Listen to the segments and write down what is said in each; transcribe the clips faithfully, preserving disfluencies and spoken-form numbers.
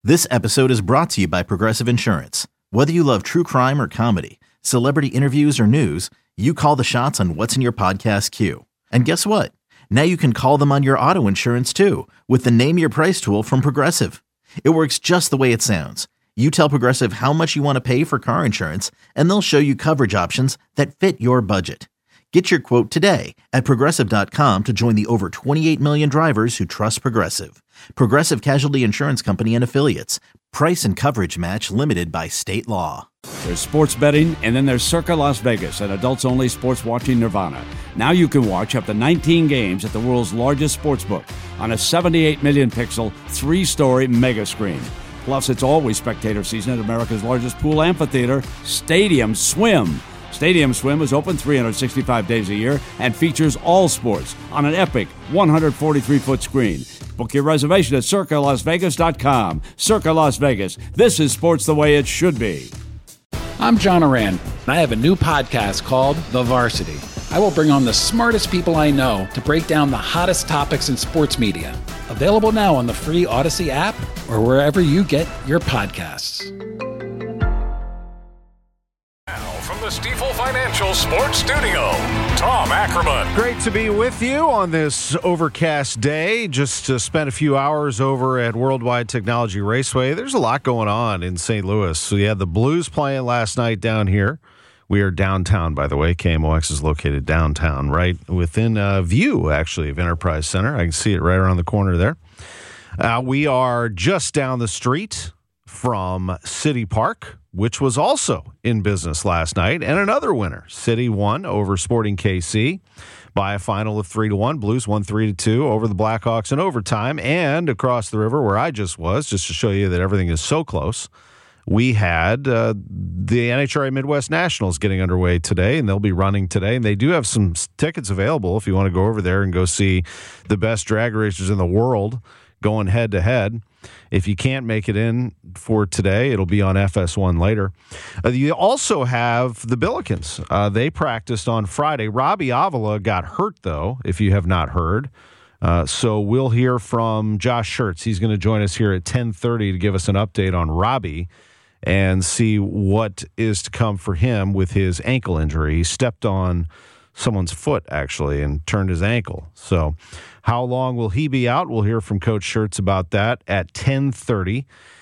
This episode is brought to you by Progressive Insurance. Whether you love true crime or comedy, celebrity interviews or news, you call the shots on what's in your podcast queue. And guess what? Now you can call them on your auto insurance too with the Name Your Price tool from Progressive. It works just the way it sounds. You tell Progressive how much you want to pay for car insurance, and they'll show you coverage options that fit your budget. Get your quote today at Progressive dot com to join the over twenty-eight million drivers who trust Progressive. Progressive Casualty Insurance Company and Affiliates. Price and coverage match limited by state law. There's sports betting, and then there's Circa Las Vegas, an adults-only sports watching nirvana. Now you can watch up to nineteen games at the world's largest sportsbook on a seventy-eight million pixel, three-story mega screen. Plus, it's always spectator season at America's largest pool amphitheater, Stadium Swim. Stadium Swim is open three hundred sixty-five days a year and features all sports on an epic one hundred forty-three foot screen. Book your reservation at Circa Las Vegas dot com. Circa Las Vegas. This is sports the way it should be. I'm John Oran, and I have a new podcast called The Varsity. I will bring on the smartest people I know to break down the hottest topics in sports media. Available now on the free Odyssey app or wherever you get your podcasts. From the Stifel Financial Sports Studio, Tom Ackerman. Great to be with you on this overcast day. Just to spend a few hours over at Worldwide Technology Raceway. There's a lot going on in Saint Louis. So you had the Blues playing last night down here. We are downtown, by the way. K M O X is located downtown, right within a view, actually, of Enterprise Center. I can see it right around the corner there. Uh, we are just down the street from City Park, which was also in business last night, and another winner. City won over Sporting K C by a final of three to one. Blues won three to two over the Blackhawks in overtime. And across the river where I just was, just to show you that everything is so close, we had uh, the N H R A Midwest Nationals getting underway today, and they'll be running today. And they do have some tickets available if you want to go over there and go see the best drag racers in the world going head-to-head. If you can't make it in for today, it'll be on F S one later. Uh, you also have the Billikens. Uh, they practiced on Friday. Robbie Avila got hurt, though, if you have not heard. Uh, so we'll hear from Josh Schertz. He's going to join us here at ten thirty to give us an update on Robbie and see what is to come for him with his ankle injury. He stepped on someone's foot, actually, and turned his ankle. So how long will he be out? We'll hear from Coach Schertz about that at ten thirty.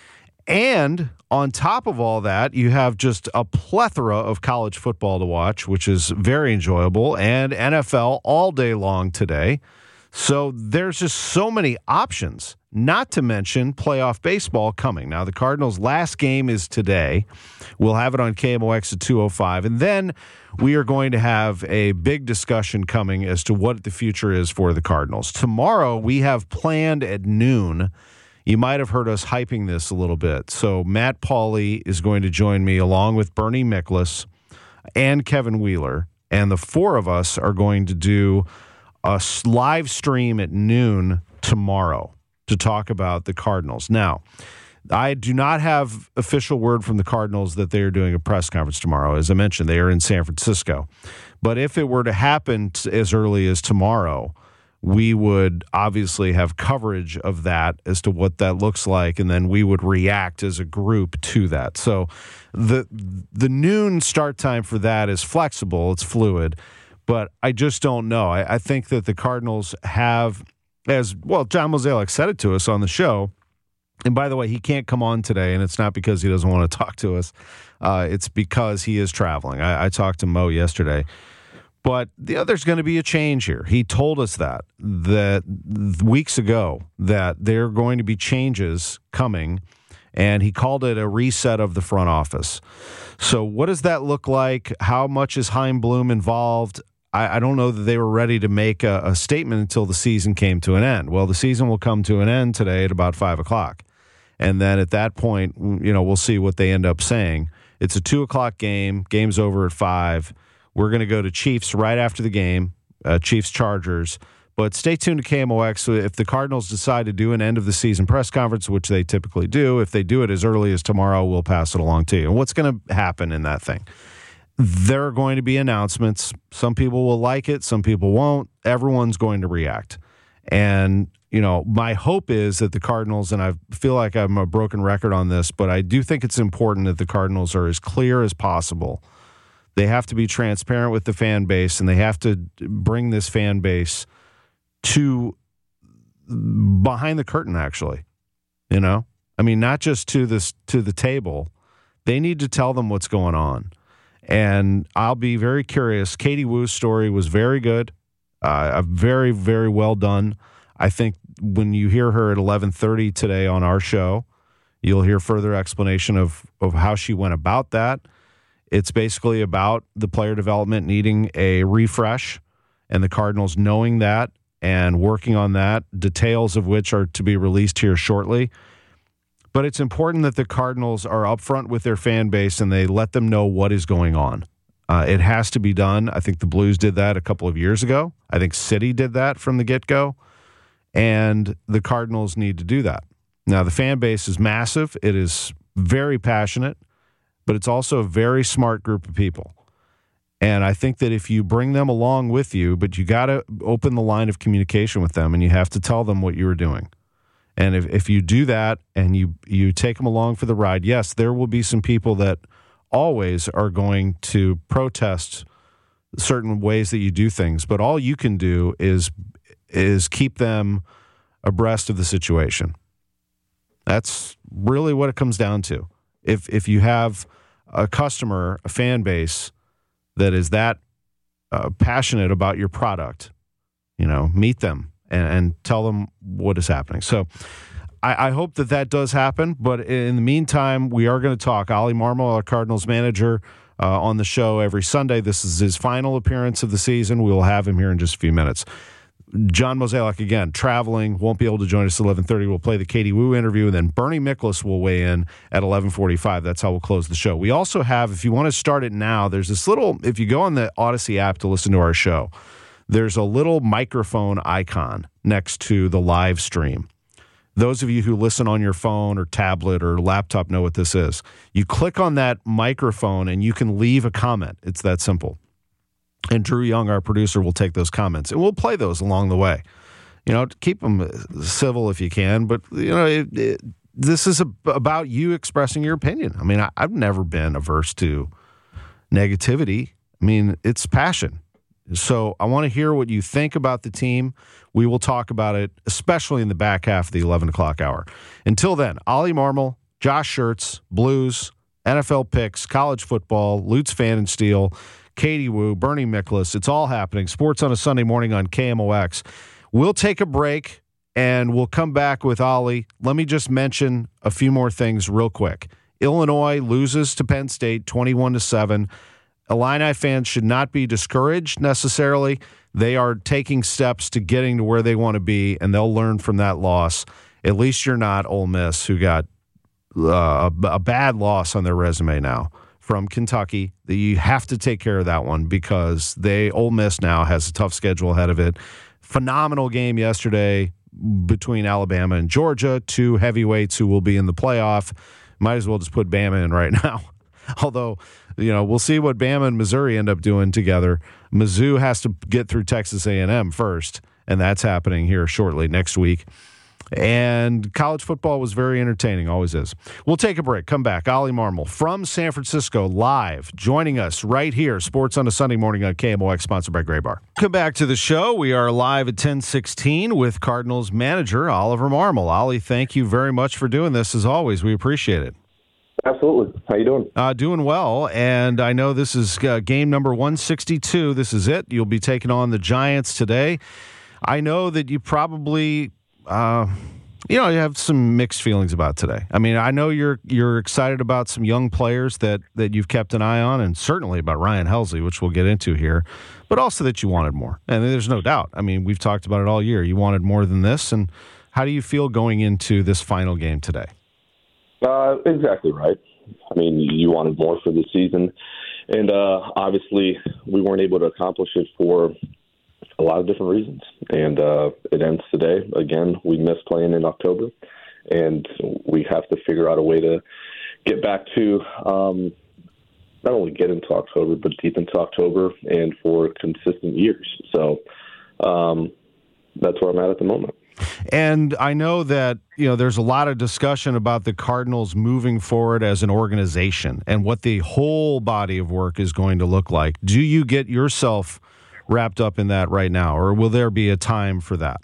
And on top of all that, you have just a plethora of college football to watch, which is very enjoyable, and N F L all day long today. So there's just so many options, not to mention playoff baseball coming. Now, the Cardinals' last game is today. We'll have it on K M O X at two oh five. And then we are going to have a big discussion coming as to what the future is for the Cardinals. Tomorrow, we have planned at noon. You might have heard us hyping this a little bit. So Matt Pauley is going to join me along with Bernie Miklasz and Kevin Wheeler. And the four of us are going to do a live stream at noon tomorrow to talk about the Cardinals. Now, I do not have official word from the Cardinals that they are doing a press conference tomorrow. As I mentioned, they are in San Francisco. But if it were to happen t- as early as tomorrow, we would obviously have coverage of that as to what that looks like, and then we would react as a group to that. So the the noon start time for that is flexible. It's fluid. But I just don't know. I, I think that the Cardinals have, as well, John Mozeliak said it to us on the show. And by the way, he can't come on today, and it's not because he doesn't want to talk to us. Uh, it's because he is traveling. I, I talked to Mo yesterday. But the, there's going to be a change here. He told us that, that weeks ago, that there are going to be changes coming, and he called it a reset of the front office. So what does that look like? How much is Chaim Bloom involved? I don't know that they were ready to make a, a statement until the season came to an end. Well, the season will come to an end today at about five o'clock. And then at that point, you know, we'll see what they end up saying. It's a two o'clock game. Game's over at five. We're going to go to Chiefs right after the game, uh, Chiefs-Chargers. But stay tuned to K M O X. If the Cardinals decide to do an end-of-the-season press conference, which they typically do, if they do it as early as tomorrow, we'll pass it along to you. And what's going to happen in that thing? There are going to be announcements. Some people will like it. Some people won't. Everyone's going to react. And, you know, my hope is that the Cardinals, and I feel like I'm a broken record on this, but I do think it's important that the Cardinals are as clear as possible. They have to be transparent with the fan base, and they have to bring this fan base to behind the curtain, actually. You know? I mean, not just to this to the table. They need to tell them what's going on. And I'll be very curious. Katie Woo's story was very good. Uh, very, very well done. I think when you hear her at eleven thirty today on our show, you'll hear further explanation of, of how she went about that. It's basically about the player development needing a refresh and the Cardinals knowing that and working on that, details of which are to be released here shortly. But it's important that the Cardinals are upfront with their fan base and they let them know what is going on. Uh, it has to be done. I think the Blues did that a couple of years ago. I think City did that from the get-go. And the Cardinals need to do that. Now, the fan base is massive. It is very passionate, but it's also a very smart group of people. And I think that if you bring them along with you, but you got to open the line of communication with them and you have to tell them what you were doing. And if, if you do that and you, you take them along for the ride, yes, there will be some people that always are going to protest certain ways that you do things. But all you can do is is keep them abreast of the situation. That's really what it comes down to. If if you have a customer, a fan base that is that uh, passionate about your product, you know, meet them and, and tell them what is happening. So I, I hope that that does happen. But in the meantime, we are going to talk. Ollie Marmol, our Cardinals manager, uh, on the show every Sunday. This is his final appearance of the season. We will have him here in just a few minutes. John Mozeliak, again, traveling, won't be able to join us at eleven thirty. We'll play the Katie Woo interview, and then Bernie Miklasz will weigh in at eleven forty-five. That's how we'll close the show. We also have, if you want to start it now, there's this little, if you go on the Odyssey app to listen to our show, there's a little microphone icon next to the live stream. Those of you who listen on your phone or tablet or laptop know what this is. You click on that microphone, and you can leave a comment. It's that simple. And Drew Young, our producer, will take those comments, and we'll play those along the way. You know, keep them civil if you can, but, you know, it, it, this is a, about you expressing your opinion. I mean, I, I've never been averse to negativity. I mean, it's passion. So I want to hear what you think about the team. We will talk about it, especially in the back half of the eleven o'clock hour. Until then, Ollie Marmol, Josh Schertz, Blues, N F L picks, college football, Lutz Pfannenstiel, Katie Woo, Bernie Miklasz. It's all happening. Sports on a Sunday morning on K M O X. We'll take a break, and we'll come back with Ollie. Let me just mention a few more things real quick. Illinois loses to Penn State twenty-one to seven. Illini fans should not be discouraged necessarily. They are taking steps to getting to where they want to be, and they'll learn from that loss. At least you're not Ole Miss, who got uh, a, a bad loss on their resume now from Kentucky. You have to take care of that one because they Ole Miss now has a tough schedule ahead of it. Phenomenal game yesterday between Alabama and Georgia, two heavyweights who will be in the playoff. Might as well just put Bama in right now. Although, you know, we'll see what Bama and Missouri end up doing together. Mizzou has to get through Texas A and M first, and that's happening here shortly next week. And college football was very entertaining, always is. We'll take a break. Come back. Ollie Marmol from San Francisco live, joining us right here. Sports on a Sunday morning on K M O X, sponsored by Gray Bar. Come back to the show. We are live at ten sixteen with Cardinals manager Oliver Marmol. Ollie, thank you very much for doing this, as always. We appreciate it. Absolutely. How you doing? Uh, doing well, and I know this is uh, game number one sixty-two. This is it. You'll be taking on the Giants today. I know that you probably, uh, you know, you have some mixed feelings about today. I mean, I know you're you're excited about some young players that, that you've kept an eye on, and certainly about Ryan Helsley, which we'll get into here, but also that you wanted more. And there's no doubt. I mean, we've talked about it all year. You wanted more than this, and how do you feel going into this final game today? Uh, exactly right. I mean, you wanted more for the season, and uh, obviously we weren't able to accomplish it for a lot of different reasons. And uh, it ends today. Again, we missed playing in October, and we have to figure out a way to get back to um, not only get into October, but deep into October and for consistent years. So um, that's where I'm at at the moment. And I know that, you know, there's a lot of discussion about the Cardinals moving forward as an organization and what the whole body of work is going to look like. Do you get yourself wrapped up in that right now, or will there be a time for that?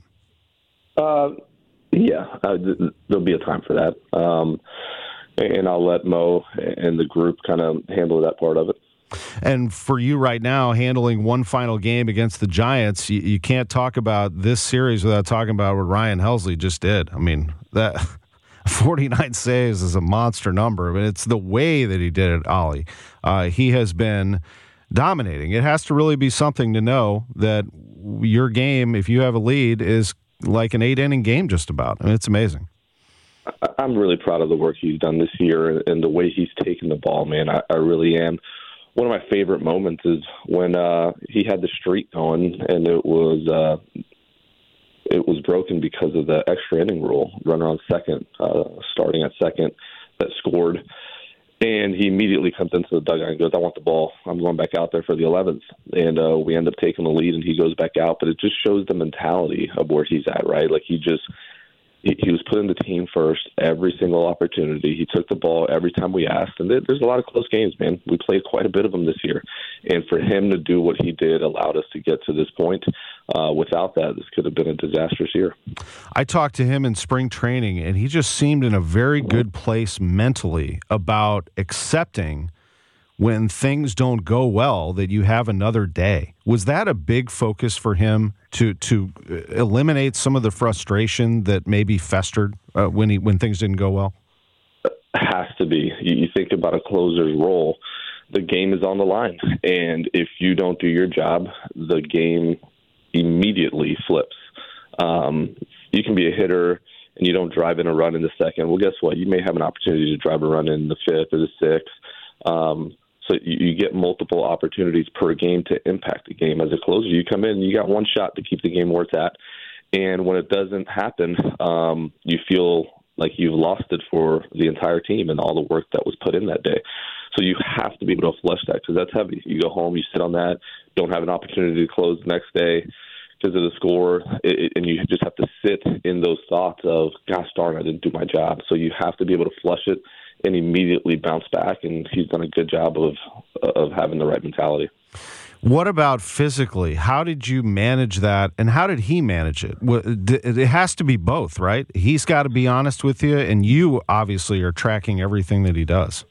Uh, yeah, uh, there'll be a time for that. Um, and I'll let Mo and the group kind of handle that part of it. And for you right now, handling one final game against the Giants, you, you can't talk about this series without talking about what Ryan Helsley just did. I mean, that forty-nine saves is a monster number. I mean, it's the way that he did it, Ollie. Uh, he has been dominating. It has to really be something to know that your game, if you have a lead, is like an eight-inning game just about. I mean, it's amazing. I'm really proud of the work he's done this year and the way he's taken the ball, man. I, I really am. One of my favorite moments is when uh, he had the streak going, and it was uh, it was broken because of the extra inning rule. Runner on second, uh, starting at second, that scored, and he immediately comes into the dugout and goes, "I want the ball. I'm going back out there for the eleventh." And uh, we end up taking the lead, and he goes back out. But it just shows the mentality of where he's at, right? Like he just. He was putting the team first every single opportunity. He took the ball every time we asked. And there's a lot of close games, man. We played quite a bit of them this year. And for him to do what he did allowed us to get to this point. Uh, without that, this could have been a disastrous year. I talked to him in spring training, and he just seemed in a very good place mentally about accepting when things don't go well that you have another day. Was that a big focus for him to to eliminate some of the frustration that maybe festered uh, when he when things didn't go well? Has to be. You, you think about a closer's role, the game is on the line. And if you don't do your job, the game immediately flips. Um, you can be a hitter and you don't drive in a run in the second. Well, guess what? You may have an opportunity to drive a run in the fifth or the sixth. Um, So you get multiple opportunities per game to impact the game. As a closer, you come in, you got one shot to keep the game where it's at. And when it doesn't happen, um, you feel like you've lost it for the entire team and all the work that was put in that day. So you have to be able to flush that because that's heavy. You go home, you sit on that, don't have an opportunity to close the next day because of the score, it, and you just have to sit in those thoughts of, gosh darn, I didn't do my job. So you have to be able to flush it and immediately bounce back, and he's done a good job of of having the right mentality. What about physically? How did you manage that, and how did he manage it? It has to be both, right? He's got to be honest with you, and you obviously are tracking everything that he does.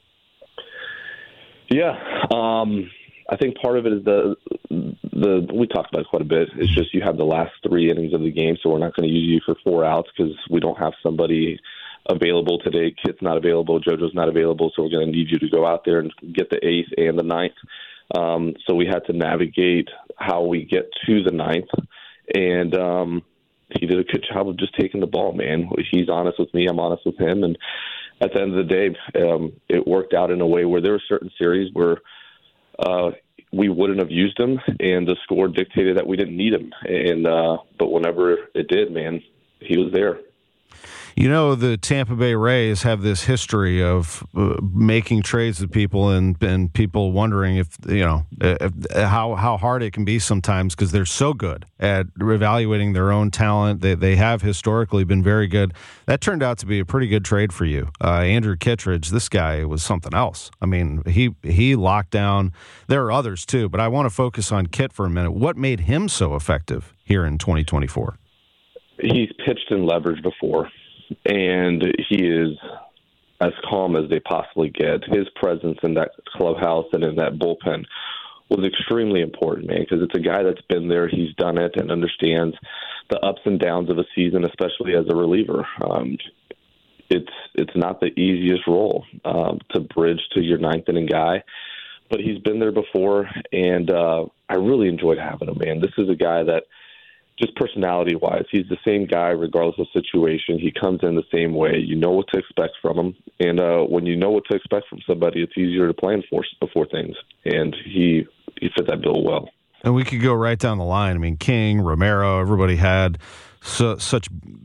Yeah, um, I think part of it is the the we talked about it quite a bit. It's just you have the last three innings of the game, so we're not going to use you for four outs because we don't have somebody available today. Kit's not available. JoJo's not available, so we're going to need you to go out there and get the eighth and the ninth. Um, so we had to navigate how we get to the ninth, and um, he did a good job of just taking the ball, man. He's honest with me. I'm honest with him, and at the end of the day, um, it worked out in a way where there were certain series where uh, we wouldn't have used him, and the score dictated that we didn't need him. And uh, but whenever it did, man, he was there. You know, the Tampa Bay Rays have this history of uh, making trades with people and, and people wondering if, you know, if, how how hard it can be sometimes because they're so good at evaluating their own talent. They, they have historically been very good. That turned out to be a pretty good trade for you. Uh, Andrew Kittredge, this guy was something else. I mean, he, he locked down. There are others, too, but I want to focus on Kit for a minute. What made him so effective here in twenty twenty-four? He's pitched in leverage before. And he is as calm as they possibly get. His presence in that clubhouse and in that bullpen was extremely important, man, because it's a guy that's been there, he's done it, and understands the ups and downs of a season, especially as a reliever. Um, it's it's not the easiest role um, to bridge to your ninth inning guy, but he's been there before, and uh, I really enjoyed having him, man. This is a guy that, just personality-wise, he's the same guy regardless of situation. He comes in the same way. You know what to expect from him. And uh, when you know what to expect from somebody, it's easier to plan for, for things. And he, he fit that bill well. And we could go right down the line. I mean, King, Romero, everybody had so, such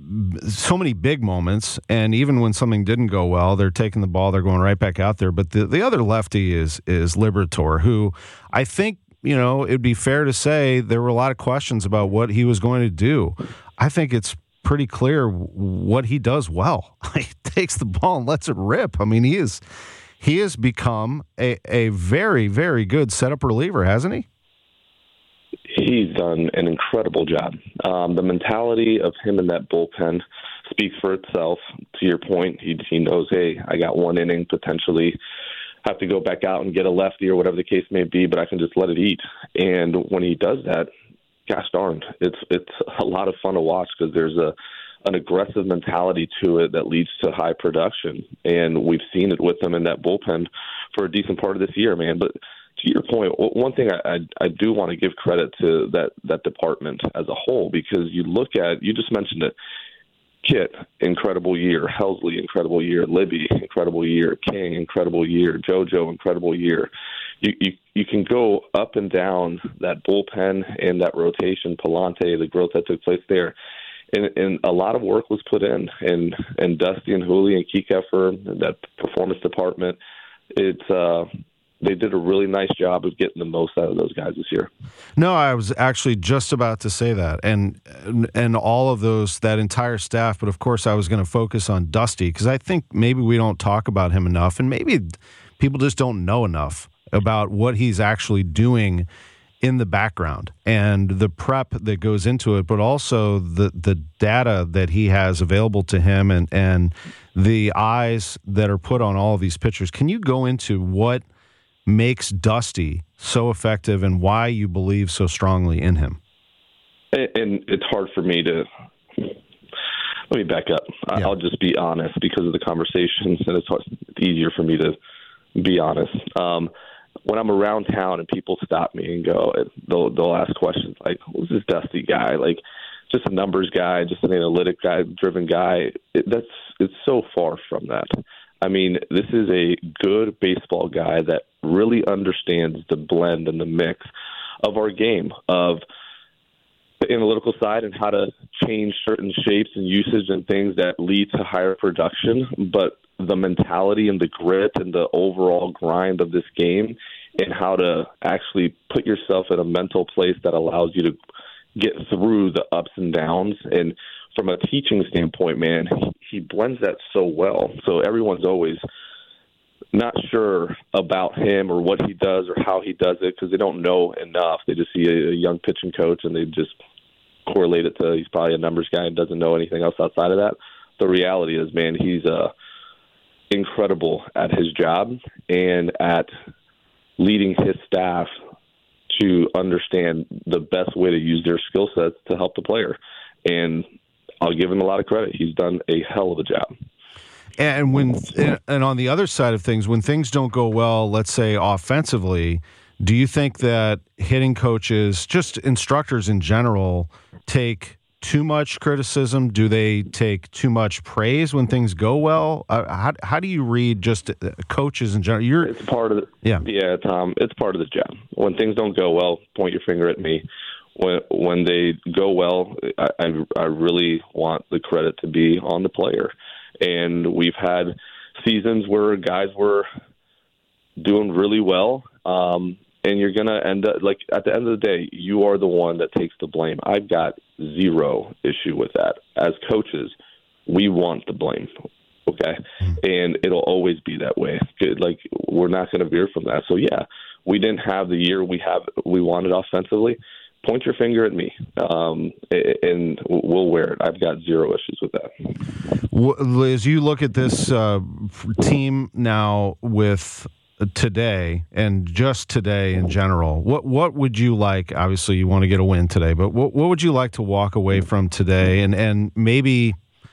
so many big moments. And even when something didn't go well, they're taking the ball, they're going right back out there. But the, the other lefty is is Liberatore, who I think, you know, it'd be fair to say there were a lot of questions about what he was going to do. I think it's pretty clear what he does well. He takes the ball and lets it rip. I mean, he is he has become a, a very, very good setup reliever, hasn't he? He's done an incredible job. Um, the mentality of him in that bullpen speaks for itself. To your point, he, he knows, hey, I got one inning, potentially have to go back out and get a lefty or whatever the case may be, but I can just let it eat. And when he does that, gosh darn, it's it's a lot of fun to watch because there's a an aggressive mentality to it that leads to high production. And we've seen it with him in that bullpen for a decent part of this year, man. But to your point, one thing I, I, I do want to give credit to that, that department as a whole, because you look at, you just mentioned it, Kit, incredible year. Helsley, incredible year. Libby, incredible year. King, incredible year. JoJo, incredible year. You, you you can go up and down that bullpen and that rotation, Palante, the growth that took place there. And, and a lot of work was put in. And, and Dusty and Hooley and Kiekefer, that performance department, it's uh, they did a really nice job of getting the most out of those guys this year. No, I was actually just about to say that, and and all of those, that entire staff. But of course, I was going to focus on Dusty because I think maybe we don't talk about him enough, and maybe people just don't know enough about what he's actually doing in the background and the prep that goes into it, but also the the data that he has available to him and and the eyes that are put on all of these pitchers. Can you go into what makes Dusty so effective and why you believe so strongly in him? And it's hard for me to let me back up. Yeah. I'll just be honest because of the conversations, and it's, hard, it's easier for me to be honest. Um, when I'm around town and people stop me and go, they'll they'll ask questions like, "Who's this Dusty guy?" Like, just a numbers guy, just an analytic guy, driven guy. It, that's it's so far from that. I mean, this is a good baseball guy that really understands the blend and the mix of our game, of the analytical side and how to change certain shapes and usage and things that lead to higher production, but the mentality and the grit and the overall grind of this game and how to actually put yourself in a mental place that allows you to get through the ups and downs. And from a teaching standpoint, man, he blends that so well. So everyone's always not sure about him or what he does or how he does it because they don't know enough. They just see a, a young pitching coach and they just correlate it to he's probably a numbers guy and doesn't know anything else outside of that. The reality is, man, he's uh, incredible at his job and at leading his staff to understand the best way to use their skill sets to help the player. And I'll give him a lot of credit. He's done a hell of a job. And when and on the other side of things, when things don't go well, let's say offensively, do you think that hitting coaches, just instructors in general, take too much criticism? Do they take too much praise when things go well? Uh, how how do you read just coaches in general? You're it's part of the, yeah yeah Tom. It's part of the job. When things don't go well, point your finger at me. When when they go well, I, I I really want the credit to be on the player. And we've had seasons where guys were doing really well, um, and you're going to end up, like, at the end of the day, you are the one that takes the blame. I've got zero issue with that. As coaches, we want the blame, okay? And it'll always be that way. Like, we're not going to veer from that. So, yeah, we didn't have the year we have we wanted offensively. Point your finger at me, um, and we'll wear it. I've got zero issues with that. As you look at this uh, team now with today and just today in general, what what would you like? Obviously, you want to get a win today, but what what would you like to walk away from today? And and maybe,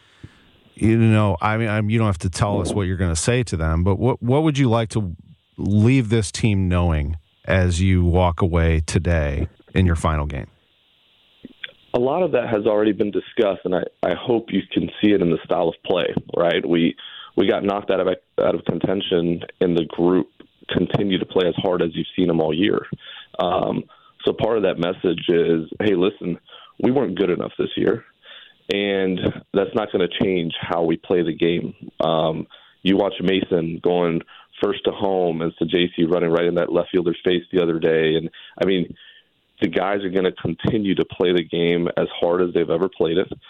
you know, I mean, I'm, you don't have to tell us what you're going to say to them, but what what would you like to leave this team knowing as you walk away today in your final game? A lot of that has already been discussed, and I, I hope you can see it in the style of play, right? We we got knocked out of out of contention, and the group continue to play as hard as you've seen them all year. Um, so part of that message is, hey, listen, we weren't good enough this year, and that's not going to change how we play the game. Um, you watch Mason going first to home and to J C running right in that left fielder's face the other day, and I mean, the guys are going to continue to play the game as hard as they've ever played it.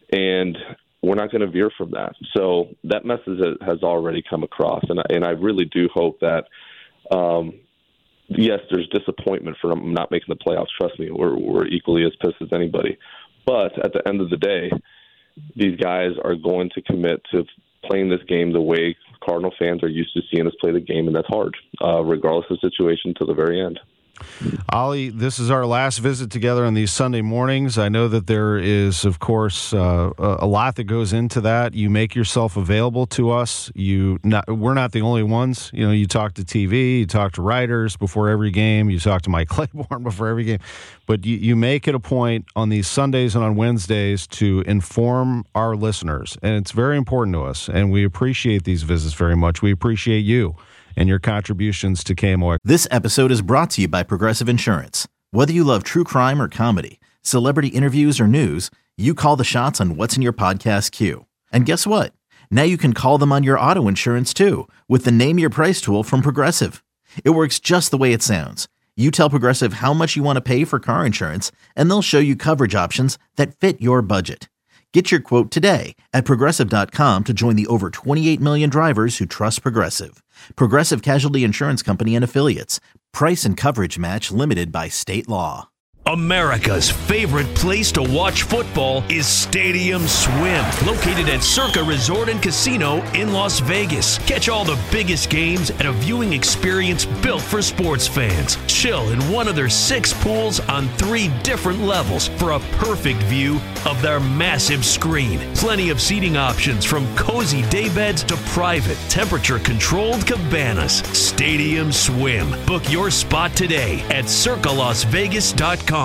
and we're not going to veer from that. So that message has already come across, and I, and I really do hope that, um, yes, there's disappointment for them not making the playoffs. Trust me, we're, we're equally as pissed as anybody. But at the end of the day, these guys are going to commit to playing this game the way Cardinal fans are used to seeing us play the game, and that's hard, uh, regardless of the situation, to the very end. Ollie, this is our last visit together on these Sunday mornings. I know that there is, of course, uh, a lot that goes into that. You make yourself available to us. You, not, we're not the only ones. You know, you talk to T V, you talk to writers before every game, you talk to Mike Claiborne before every game. But you, you make it a point on these Sundays and on Wednesdays to inform our listeners, and it's very important to us. And we appreciate these visits very much. We appreciate you and your contributions to K M O X. This episode is brought to you by Progressive Insurance. Whether you love true crime or comedy, celebrity interviews or news, you call the shots on what's in your podcast queue. And guess what? Now you can call them on your auto insurance too with the Name Your Price tool from Progressive. It works just the way it sounds. You tell Progressive how much you want to pay for car insurance, and they'll show you coverage options that fit your budget. Get your quote today at Progressive dot com to join the over twenty-eight million drivers who trust Progressive. Progressive Casualty Insurance Company and Affiliates. Price and coverage match limited by state law. America's favorite place to watch football is Stadium Swim, located at Circa Resort and Casino in Las Vegas. Catch all the biggest games at a viewing experience built for sports fans. Chill in one of their six pools on three different levels for a perfect view of their massive screen. Plenty of seating options from cozy daybeds to private, temperature-controlled cabanas. Stadium Swim. Book your spot today at circa las vegas dot com.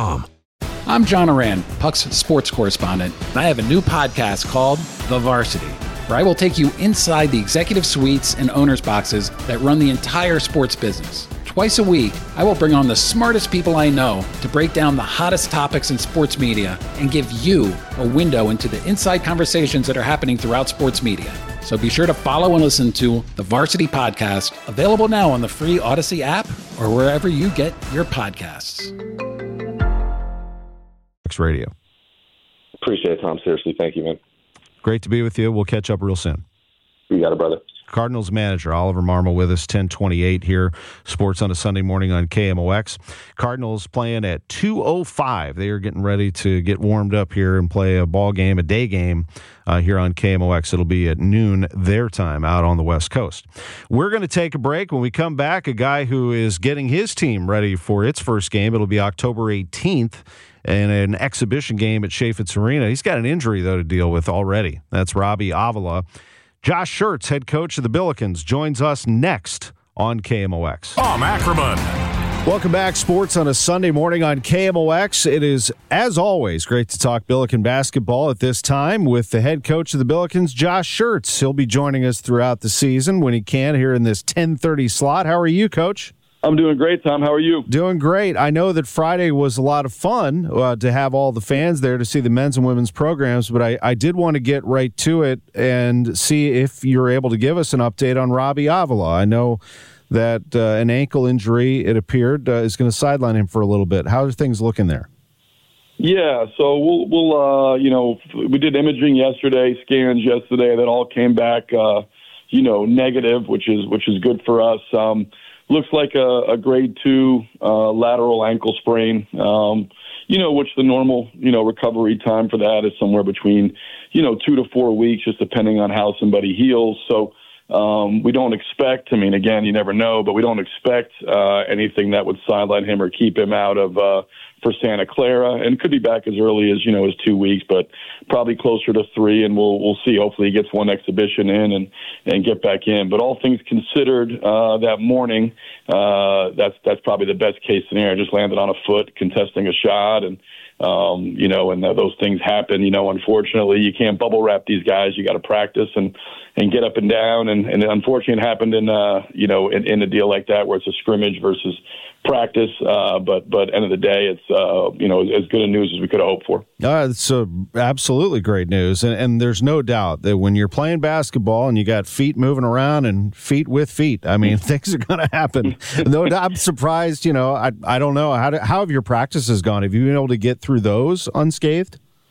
I'm John Oran, Puck's sports correspondent, and I have a new podcast called The Varsity, where I will take you inside the executive suites and owners' boxes that run the entire sports business. Twice a week, I will bring on the smartest people I know to break down the hottest topics in sports media and give you a window into the inside conversations that are happening throughout sports media. So be sure to follow and listen to The Varsity Podcast, available now on the free Odyssey app or wherever you get your podcasts. Radio. Appreciate it, Tom. Seriously, thank you, man. Great to be with you. We'll catch up real soon. You got it, brother. Cardinals manager Oliver Marmol with us, ten twenty-eight here. Sports on a Sunday morning on K M O X. Cardinals playing at two oh five. They are getting ready to get warmed up here and play a ball game, a day game uh, here on K M O X. It'll be at noon their time out on the West Coast. We're going to take a break. When we come back, a guy who is getting his team ready for its first game. It'll be October eighteenth. And an exhibition game at Chaifetz Arena. He's got an injury, though, to deal with already. That's Robbie Avila. Josh Schertz, head coach of the Billikens, joins us next on K M O X. Tom Ackerman. Welcome back, Sports on a Sunday morning on K M O X. It is, as always, great to talk Billiken basketball at this time with the head coach of the Billikens, Josh Schertz. He'll be joining us throughout the season when he can here in this ten thirty slot. How are you, Coach? I'm doing great, Tom. How are you? Doing great. I know that Friday was a lot of fun uh, to have all the fans there to see the men's and women's programs, but I, I did want to get right to it and see if you're able to give us an update on Robbie Avila. I know that uh, an ankle injury, it appeared, uh, is going to sideline him for a little bit. How are things looking there? Yeah, so we'll, we'll uh, you know, we did imaging yesterday, scans yesterday, that all came back, uh, you know, negative, which is which is good for us. Um, Looks like a, a grade two uh, lateral ankle sprain, um, you know, which the normal, you know, recovery time for that is somewhere between, you know, two to four weeks, just depending on how somebody heals. So um, we don't expect, I mean, again, you never know, but we don't expect uh, anything that would sideline him or keep him out of uh, for Santa Clara, and could be back as early as, you know, as two weeks, but probably closer to three, and we'll we'll see. Hopefully he gets one exhibition in and, and get back in. But all things considered, uh, that morning, uh, that's that's probably the best case scenario. Just landed on a foot, contesting a shot, and um, you know, and uh, those things happen. You know, unfortunately, you can't bubble wrap these guys. You got to practice and and get up and down. And, and unfortunately, it happened in uh, you know, in, in a deal like that where it's a scrimmage versus practice, uh, but but end of the day, it's uh, you know, as good a news as we could have hoped for. Uh, it's uh, absolutely great news, and, and there's no doubt that when you're playing basketball and you got feet moving around and feet with feet, I mean, things are going to happen. No, I'm surprised. You know, I I don't know how do, how have your practices gone? Have you been able to get through those unscathed?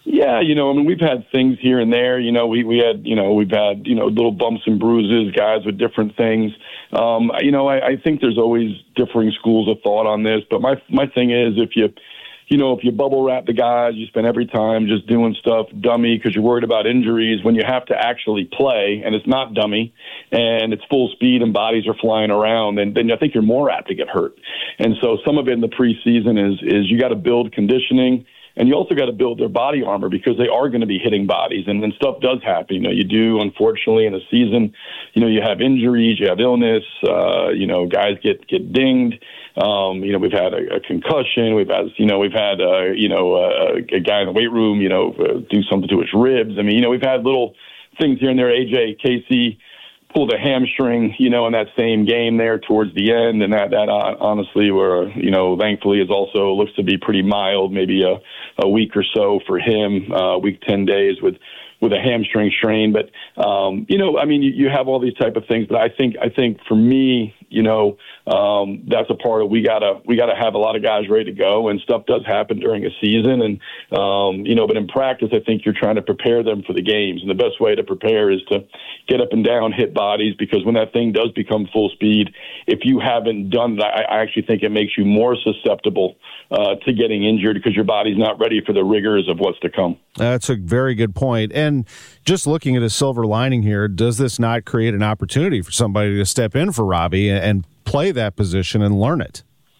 Yeah, you know, I mean, we've had things here and there. You know, we, we had, you know, we've had, you know, little bumps and bruises, guys with different things. Um, you know, I, I think there's always differing schools of thought on this. But my my thing is, if you, you know, if you bubble wrap the guys, you spend every time just doing stuff dummy because you're worried about injuries when you have to actually play and it's not dummy and it's full speed and bodies are flying around, and then I think you're more apt to get hurt. And so some of it in the preseason is is you got to build conditioning. And you also got to build their body armor because they are going to be hitting bodies, and then stuff does happen. You know, you do, unfortunately, in a season, you know, you have injuries, you have illness, uh, you know, guys get, get dinged. Um, you know, we've had a, a concussion. We've had, you know, we've had, uh, you know, uh, a guy in the weight room, you know, uh, do something to his ribs. I mean, you know, we've had little things here and there. A J Casey pulled a hamstring, you know, in that same game there towards the end, and that that uh, honestly, were you know, thankfully, is also looks to be pretty mild, maybe a, a week or so for him, uh, week ten days with with a hamstring strain. But um, you know, I mean, you, you have all these type of things, but I think I think for me, you know, um, that's a part of we gotta we gotta have a lot of guys ready to go, and stuff does happen during a season, and um, you know, but in practice, I think you're trying to prepare them for the games, and the best way to prepare is to get up and down, hit bodies, because when that thing does become full speed, if you haven't done that, I, I actually think it makes you more susceptible uh, to getting injured because your body's not ready for the rigors of what's to come. That's a very good point. And just looking at a silver lining here, does this not create an opportunity for somebody to step in for Robbie and play that position and learn it?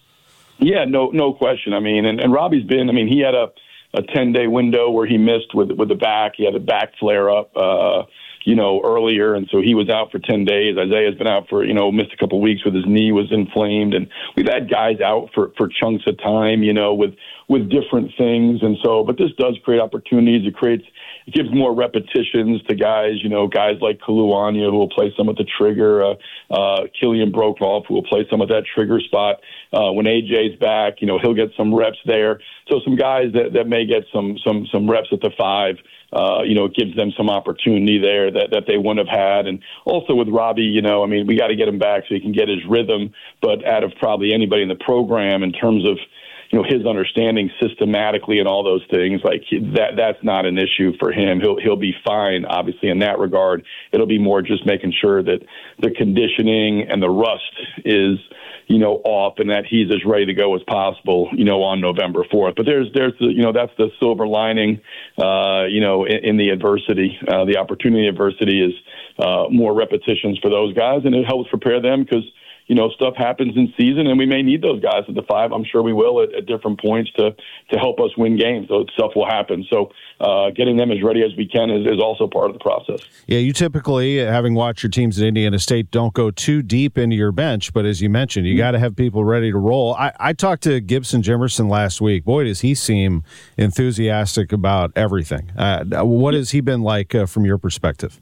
Yeah, no, no question. I mean, and, and Robbie's been, I mean, he had a, a ten-day window where he missed with with the back. He had a back flare-up, uh, you know, earlier, and so he was out for ten days. Isaiah's been out for, you know, missed a couple of weeks with his knee was inflamed, and we've had guys out for, for chunks of time, you know, with with different things. And so, but this does create opportunities. It creates, it gives more repetitions to guys, you know, guys like Kaluanya who will play some at the trigger, uh, uh, Killian Brokoff who will play some at that trigger spot. Uh, when A J's back, you know, he'll get some reps there. So some guys that, that may get some, some, some reps at the five, uh, you know, it gives them some opportunity there that, that they wouldn't have had. And also with Robbie, you know, I mean, we got to get him back so he can get his rhythm, but out of probably anybody in the program in terms of, you know, his understanding systematically and all those things, like that, that's not an issue for him. He'll, he'll be fine, obviously, in that regard. It'll be more just making sure that the conditioning and the rust is, you know, off and that he's as ready to go as possible, you know, on November fourth. But there's, there's, the, you know, that's the silver lining, uh, you know, in, in the adversity. Uh, the opportunity adversity is uh, more repetitions for those guys, and it helps prepare them because, you know, stuff happens in season, and we may need those guys at the five. I'm sure we will at, at different points to to help us win games. So stuff will happen. So uh, getting them as ready as we can is, is also part of the process. Yeah, you typically, having watched your teams at Indiana State, don't go too deep into your bench. But as you mentioned, you mm-hmm. got to have people ready to roll. I, I talked to Gibson Jimerson last week. Boy, does he seem enthusiastic about everything. Uh, what has he been like uh, from your perspective?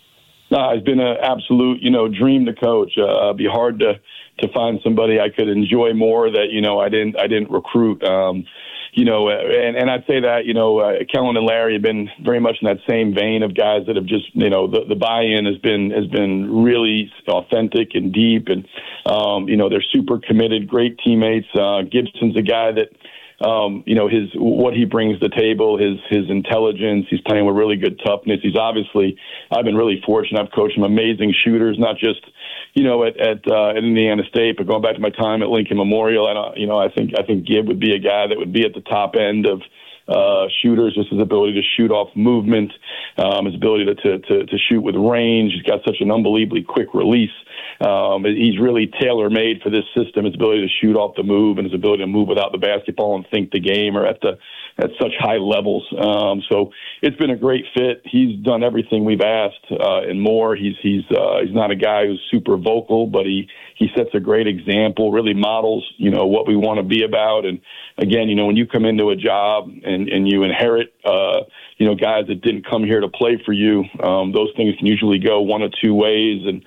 No, it's been an absolute, you know, dream to coach. Uh, it'd be hard to, to find somebody I could enjoy more that, you know, I didn't, I didn't recruit. Um, you know, and, and I'd say that, you know, uh, Kellen and Larry have been very much in that same vein of guys that have just, you know, the, the buy-in has been, has been really authentic and deep. And, um, you know, they're super committed, great teammates. Uh, Gibson's a guy that, Um, you know, his what he brings to the table, his his intelligence. He's playing with really good toughness. He's obviously, I've been really fortunate. I've coached some amazing shooters, not just, you know, at at, uh, at Indiana State, but going back to my time at Lincoln Memorial. And uh, you know, I think I think Gib would be a guy that would be at the top end of uh, shooters. Just his ability to shoot off movement, um, his ability to, to to to shoot with range. He's got such an unbelievably quick release. Um, he's really tailor-made for this system. His ability to shoot off the move and his ability to move without the basketball and think the game are at the at such high levels. Um, so it's been a great fit. He's done everything we've asked uh, and more. He's he's uh, he's not a guy who's super vocal, but he he sets a great example. Really models, you know, what we want to be about. And again, you know, when you come into a job and and you inherit, uh, you know, guys that didn't come here to play for you, um, those things can usually go one of two ways. And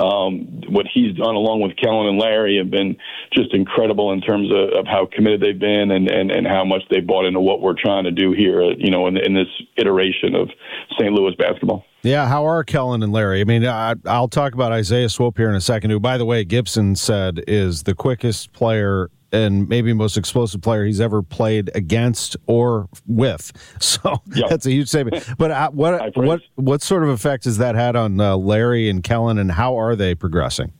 Um, what he's done along with Kellen and Larry have been just incredible in terms of, of how committed they've been and, and, and how much they've bought into what we're trying to do here, you know, in, in this iteration of Saint Louis basketball. Yeah, how are Kellen and Larry? I mean, I, I'll talk about Isaiah Swope here in a second, who, by the way, Gibson said is the quickest player and maybe most explosive player he's ever played against or with. So yep. That's a huge statement. But uh, what what what sort of effect has that had on uh, Larry and Kellen, and how are they progressing?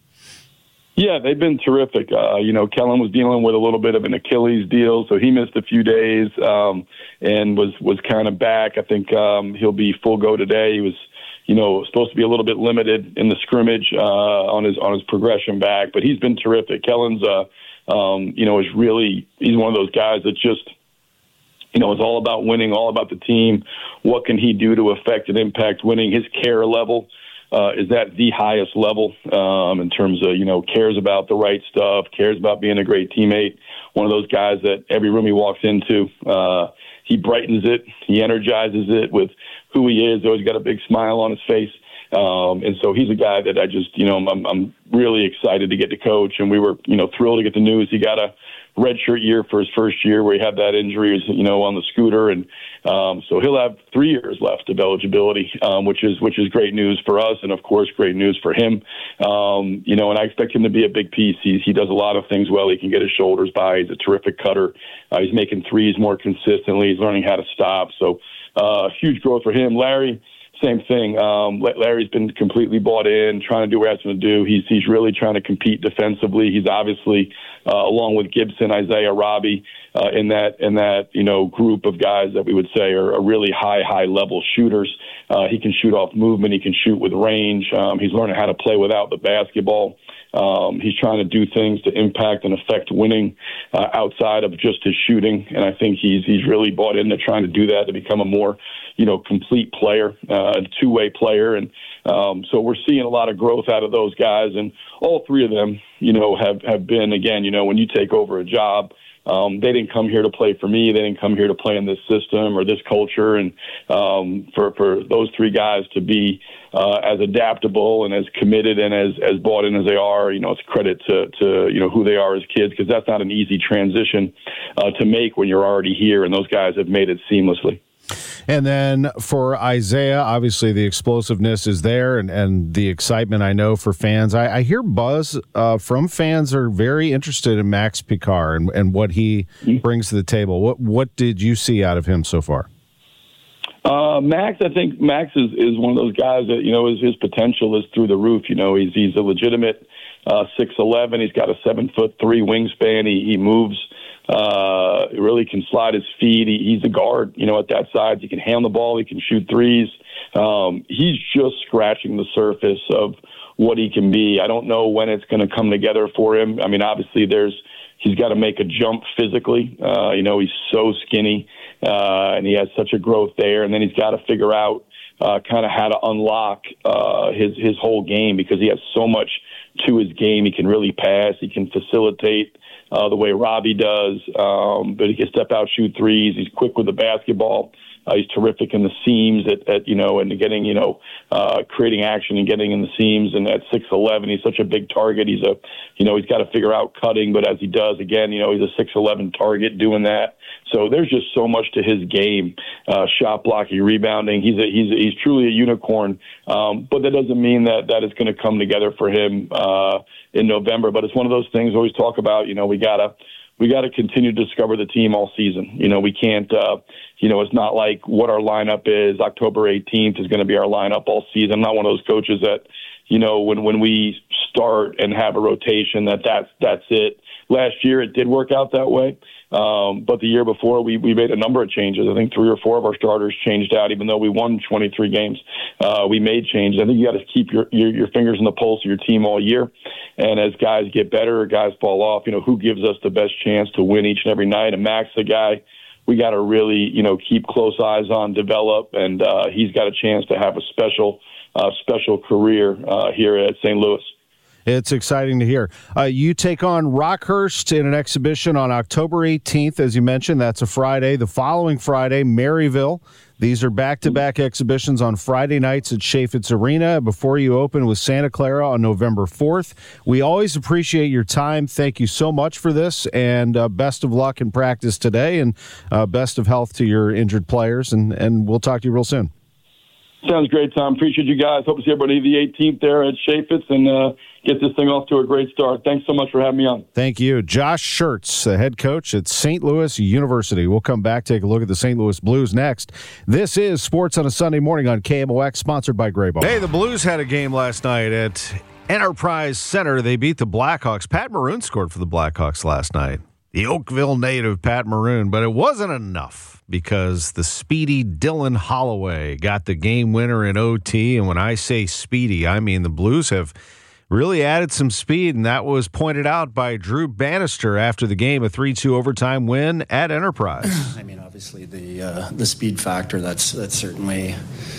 Yeah, they've been terrific. Uh, you know, Kellen was dealing with a little bit of an Achilles deal, so he missed a few days um, and was was kind of back. I think um, he'll be full go today. He was, you know, supposed to be a little bit limited in the scrimmage uh, on his on his progression back, but he's been terrific. Kellen's, uh, um, you know, is really he's one of those guys that just, you know, is all about winning, all about the team. What can he do to affect and impact winning? His care level Uh, is at the highest level um, in terms of, you know, cares about the right stuff, cares about being a great teammate. One of those guys that every room he walks into, uh, he brightens it, he energizes it with who he is. Always got a big smile on his face. Um, and so he's a guy that I just, you know, I'm, I'm really excited to get to coach. And we were, you know, thrilled to get the news. He got a redshirt year for his first year where he had that injury, you know, on the scooter. And um, so he'll have three years left of eligibility, um, which is which is great news for us. And, of course, great news for him. Um, you know, and I expect him to be a big piece. He, he does a lot of things well. He can get his shoulders by. He's a terrific cutter. Uh, he's making threes more consistently. He's learning how to stop. So uh, huge growth for him. Larry, same thing. Um, Larry's been completely bought in, trying to do what he's going to do. He's he's really trying to compete defensively. He's obviously, uh, along with Gibson, Isaiah, Robbie, uh, in that in that you know group of guys that we would say are, are really high high level shooters. Uh, he can shoot off movement. He can shoot with range. Um, he's learning how to play without the basketball. Um, he's trying to do things to impact and affect winning uh, outside of just his shooting, and I think he's he's really bought into trying to do that to become a more, you know, complete player, uh, a two-way player, and um, so we're seeing a lot of growth out of those guys, and all three of them, you know, have have been, again, you know, when you take over a job. Um, they didn't come here to play for me. They didn't come here to play in this system or this culture. And um, for, for those three guys to be uh, as adaptable and as committed and as, as bought in as they are, you know, it's credit to, to you know, who they are as kids, because that's not an easy transition uh, to make when you're already here. And those guys have made it seamlessly. And then for Isaiah, obviously the explosiveness is there, and, and the excitement, I know, for fans. I, I hear buzz uh, from fans are very interested in Max Picard and, and what he mm-hmm. brings to the table. What what did you see out of him so far? Uh, Max, I think Max is, is one of those guys that, you know, his, his potential is through the roof. You know, he's he's a legitimate uh, six eleven. He's got a seven foot three wingspan. He, he moves. Uh, really can slide his feet. He, he's a guard, you know, at that size. He can handle the ball. He can shoot threes. Um, he's just scratching the surface of what he can be. I don't know when it's going to come together for him. I mean, obviously there's, he's got to make a jump physically. Uh, you know, he's so skinny, uh, and he has such a growth there. And then he's got to figure out, uh, kind of how to unlock, uh, his, his whole game, because he has so much to his game. He can really pass. He can facilitate. Uh, the way Robbie does, um, but he can step out, shoot threes. He's quick with the basketball. Uh, he's terrific in the seams at, at you know, and getting, you know, uh, creating action and getting in the seams. And at six eleven, he's such a big target. He's a, you know, he's got to figure out cutting, but as he does, again, you know, he's a six eleven target doing that. So there's just so much to his game, uh, shot blocking, rebounding. He's a, he's a, he's truly a unicorn. Um, but that doesn't mean that that is going to come together for him uh, in November. But it's one of those things we always talk about. You know, we gotta we gotta continue to discover the team all season. You know, we can't. Uh, you know, it's not like what our lineup is. October eighteenth is going to be our lineup all season. I'm not one of those coaches that, you know, when when we start and have a rotation, that that's that's it. Last year it did work out that way. Um, but the year before, we, we made a number of changes. I think three or four of our starters changed out, even though we won twenty-three games. Uh, we made changes. I think you got to keep your, your, your fingers in the pulse of your team all year. And as guys get better or guys fall off, you know, who gives us the best chance to win each and every night? And Max, the guy we got to really, you know, keep close eyes on, develop, and uh, he's got a chance to have a special, uh, special career uh, here at Saint Louis. It's exciting to hear. Uh, you take on Rockhurst in an exhibition on October eighteenth, as you mentioned. That's a Friday. The following Friday, Maryville. These are back-to-back exhibitions on Friday nights at Chaifetz Arena before you open with Santa Clara on November fourth. We always appreciate your time. Thank you so much for this, and uh, best of luck in practice today, and uh, best of health to your injured players, and, and we'll talk to you real soon. Sounds great, Tom. Appreciate you guys. Hope to see everybody the eighteenth there at Chaffetz and uh, get this thing off to a great start. Thanks so much for having me on. Thank you. Josh Schertz, the head coach at Saint Louis University. We'll come back, take a look at the Saint Louis Blues next. This is Sports on a Sunday Morning on K M O X, sponsored by Grayball. Hey, the Blues had a game last night at Enterprise Center. They beat the Blackhawks. Pat Maroon scored for the Blackhawks last night. The Oakville native Pat Maroon, but it wasn't enough because the speedy Dylan Holloway got the game winner in O T. And when I say speedy, I mean the Blues have really added some speed, and that was pointed out by Drew Bannister after the game, a three two overtime win at Enterprise. I mean, obviously the uh, the speed factor, that's that's certainly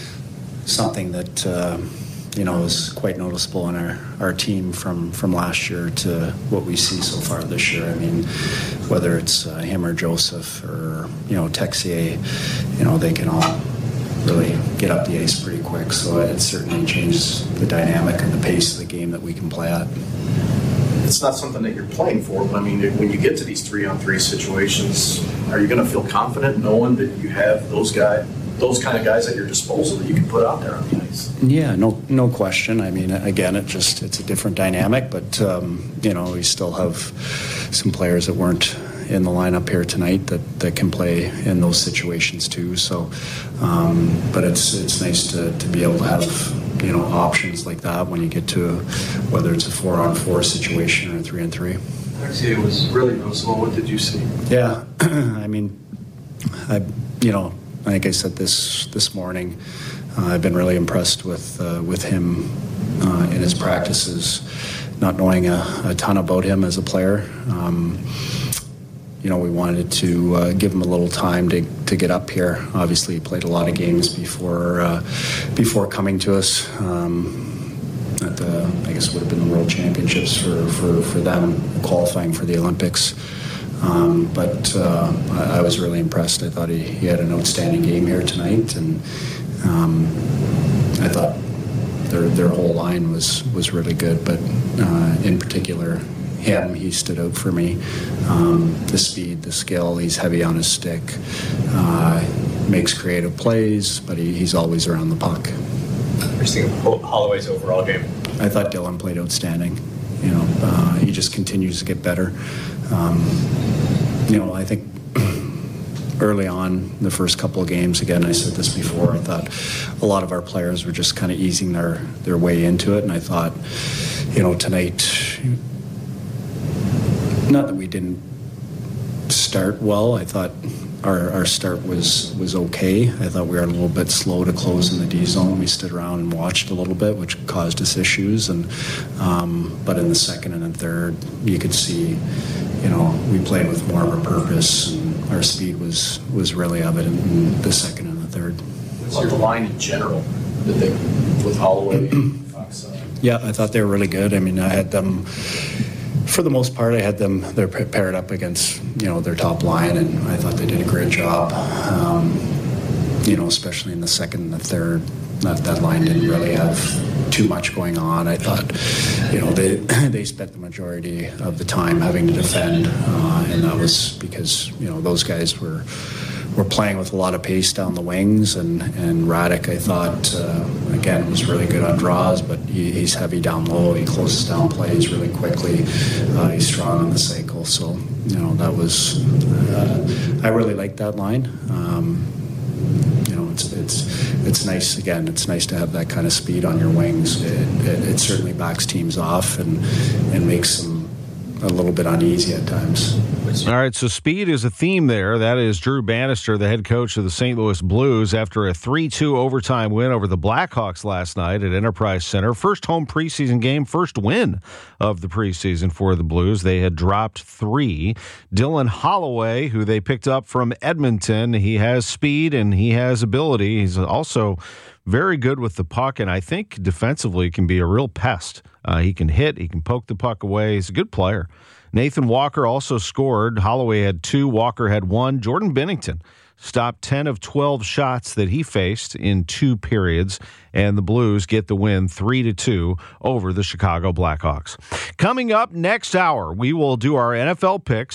something that uh, you know is quite noticeable in our, our team from, from last year to what we see so far this year. I mean, whether it's uh, him or Joseph or you know Texier, you know they can all really get up the ice pretty quick. So it certainly changes the dynamic and the pace of the game that we can play at. It's not something that you're playing for, but I mean, when you get to these three-on-three situations, are you going to feel confident knowing that you have those guys, those kind of guys at your disposal that you can put out there on the ice? Yeah, no, no question. I mean, again, it just it's a different dynamic, but um, you know, we still have some players that weren't in the lineup here tonight that, that can play in those situations too. So, um, but it's it's nice to, to be able to have you know options like that when you get to whether it's a four on four situation or a three on three. Actually, it was really noticeable. What did you see? Yeah, I mean, I you know like I said this this morning, uh, I've been really impressed with uh, with him uh, in his practices. Not knowing a, a ton about him as a player. Um, You know, we wanted to uh, give him a little time to, to get up here. Obviously, he played a lot of games before uh, before coming to us. Um, at the, I guess it would have been the World Championships for, for, for them, qualifying for the Olympics. Um, but uh, I, I was really impressed. I thought he, he had an outstanding game here tonight, and um, I thought their their whole line was was really good. But uh, in particular, him, he stood out for me. Um, the speed, the skill, he's heavy on his stick, uh, makes creative plays, but he, he's always around the puck. You're seeing Holloway's overall game? I thought Dylan played outstanding. You know, uh, he just continues to get better. Um, you know, I think early on, the first couple of games, again, I said this before, I thought a lot of our players were just kind of easing their, their way into it, and I thought, you know, tonight, not that we didn't start well. I thought our, our start was, was okay. I thought we were a little bit slow to close in the D zone. We stood around and watched a little bit, which caused us issues. And um, but in the second and the third, you could see, you know, we played with more of a purpose, and our speed was was really evident in the second and the third. What's your line in general? Did they, with Holloway? Yeah, I thought they were really good. I mean, I had them. For the most part, I had them, they're paired up against, you know, their top line, and I thought they did a great job, um, you know, especially in the second and the third. That, that line didn't really have too much going on. I thought, you know, they they spent the majority of the time having to defend, uh, and that was because, you know, those guys were were playing with a lot of pace down the wings, and, and Radek, I thought, uh, again, was really good on draws, but he, he's heavy down low. He closes down plays really quickly. Uh, he's strong on the cycle. So, you know, that was, uh, I really liked that line. Um, you know, it's, it's, it's nice, again, it's nice to have that kind of speed on your wings. It, it, it certainly backs teams off and, and makes them a little bit uneasy at times. All right, so speed is a theme there. That is Drew Bannister, the head coach of the Saint Louis Blues, after a three two overtime win over the Blackhawks last night at Enterprise Center. First home preseason game, first win of the preseason for the Blues. They had dropped three. Dylan Holloway, who they picked up from Edmonton, he has speed and he has ability. He's also very good with the puck, and I think defensively can be a real pest. Uh, he can hit, he can poke the puck away. He's a good player. Nathan Walker also scored. Holloway had two, Walker had one. Jordan Binnington stopped ten of twelve shots that he faced in two periods, and the Blues get the win three to two over the Chicago Blackhawks. Coming up next hour, we will do our N F L picks.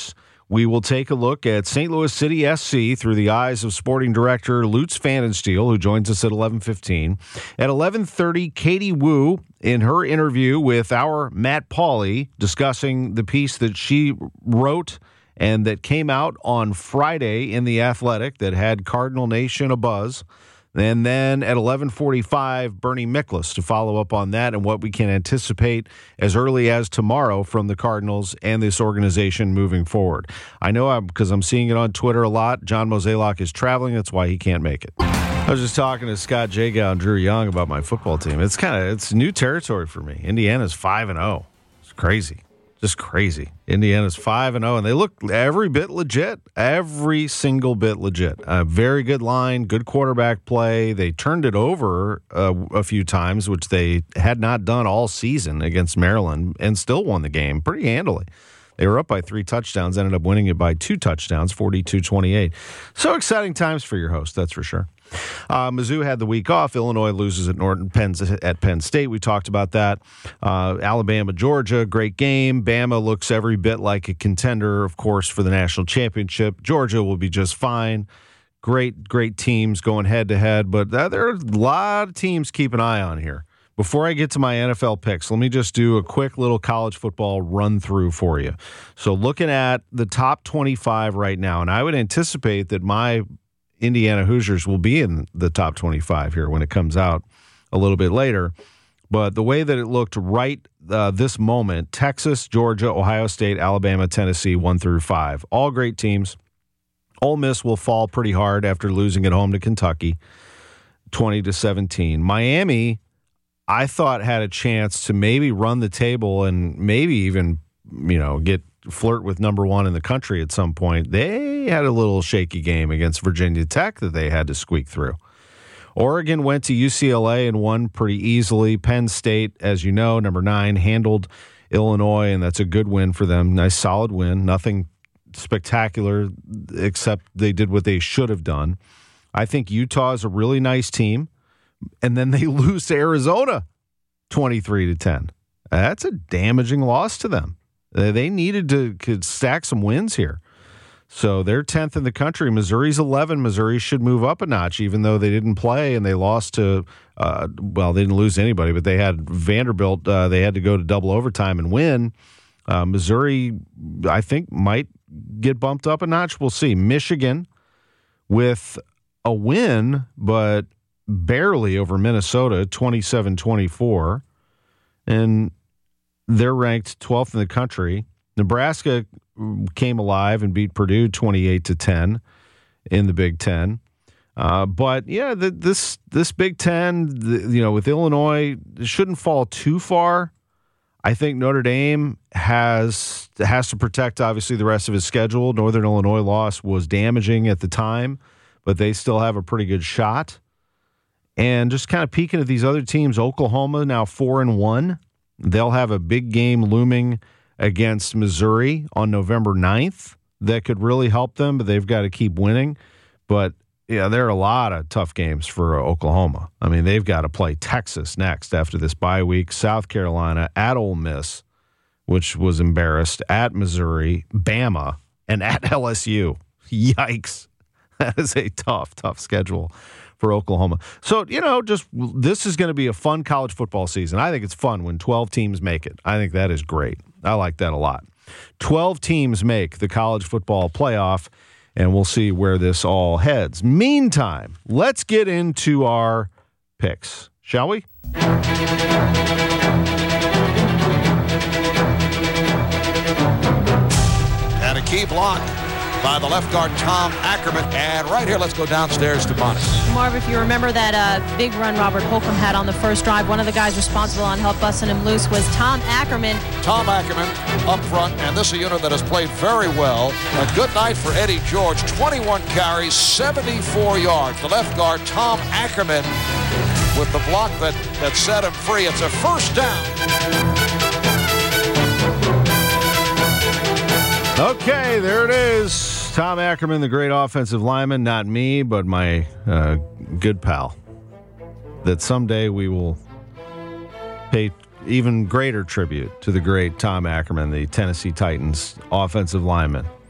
we will take a look at Saint Louis City S C through the eyes of sporting director Lutz Pfannenstiel, who joins us at eleven fifteen. At eleven thirty, Katie Woo, in her interview with our Matt Pauley, discussing the piece that she wrote and that came out on Friday in The Athletic that had Cardinal Nation abuzz. And then at eleven forty-five, Bernie Miklasz to follow up on that and what we can anticipate as early as tomorrow from the Cardinals and this organization moving forward. I know I'm, because I'm seeing it on Twitter a lot, John Mozeliak is traveling. That's why he can't make it. I was just talking to Scott Jagow and Drew Young about my football team. It's kind of it's new territory for me. Indiana's five and oh. It's crazy. Just crazy. Indiana's five and oh, and they look every bit legit. Every single bit legit. A very good line, good quarterback play. They turned it over uh, a few times, which they had not done all season against Maryland, and still won the game pretty handily. They were up by three touchdowns, ended up winning it by two touchdowns, forty-two twenty-eight. So exciting times for your host, that's for sure. Uh, Mizzou had the week off. Illinois loses at Norton Penn at Penn State. We talked about that. Uh, Alabama, Georgia, great game. Bama looks every bit like a contender, of course, for the national championship. Georgia will be just fine. Great, great teams going head to head, but uh, there are a lot of teams to keep an eye on here. Before I get to my N F L picks, let me just do a quick little college football run through for you. So looking at the top twenty-five right now, and I would anticipate that my Indiana Hoosiers will be in the top twenty-five here when it comes out a little bit later. But the way that it looked right uh, this moment, Texas, Georgia, Ohio State, Alabama, Tennessee, one through five. All great teams. Ole Miss will fall pretty hard after losing at home to Kentucky, twenty to seventeen. Miami, I thought, had a chance to maybe run the table and maybe even, you know, get flirt with number one in the country at some point. They had a little shaky game against Virginia Tech that they had to squeak through. Oregon went to U C L A and won pretty easily. Penn State, as you know, number nine, handled Illinois, and that's a good win for them. Nice, solid win. Nothing spectacular, except they did what they should have done. I think Utah is a really nice team, and then they lose to Arizona twenty-three to ten. That's a damaging loss to them. They needed to could stack some wins here. So they're tenth in the country. Missouri's eleven. Missouri should move up a notch, even though they didn't play and they lost to, uh, well, they didn't lose anybody, but they had Vanderbilt. Uh, they had to go to double overtime and win. Uh, Missouri, I think, might get bumped up a notch. We'll see. Michigan with a win, but barely over Minnesota, twenty-seven twenty-four. And they're ranked twelfth in the country. Nebraska came alive and beat Purdue twenty-eight to ten in the Big Ten. Uh, but yeah, the, this this Big Ten, the, you know, with Illinois, it shouldn't fall too far. I think Notre Dame has has to protect obviously the rest of his schedule. Northern Illinois loss was damaging at the time, but they still have a pretty good shot. And just kind of peeking at these other teams, Oklahoma now four and one. They'll have a big game looming against Missouri on November ninth that could really help them, but they've got to keep winning. But, yeah, there are a lot of tough games for Oklahoma. I mean, they've got to play Texas next after this bye week, South Carolina, at Ole Miss, which was embarrassed, at Missouri, Bama, and at L S U. Yikes. That is a tough, tough schedule for Oklahoma. So, you know, just this is going to be a fun college football season. I think it's fun when twelve teams make it. I think that is great. I like that a lot. twelve teams make the college football playoff, and we'll see where this all heads. Meantime, let's get into our picks, shall we? And a key block by the left guard, Tom Ackerman. And right here, let's go downstairs to Monis. Marv, if you remember that uh, big run Robert Holcomb had on the first drive, one of the guys responsible on help busting him loose was Tom Ackerman. Tom Ackerman up front, and this is a unit that has played very well. A good night for Eddie George. twenty-one carries, seventy-four yards. The left guard, Tom Ackerman, with the block that, that set him free. It's a first down. Okay, there it is. Tom Ackerman, the great offensive lineman, not me, but my uh, good pal. That someday we will pay even greater tribute to the great Tom Ackerman, the Tennessee Titans offensive lineman.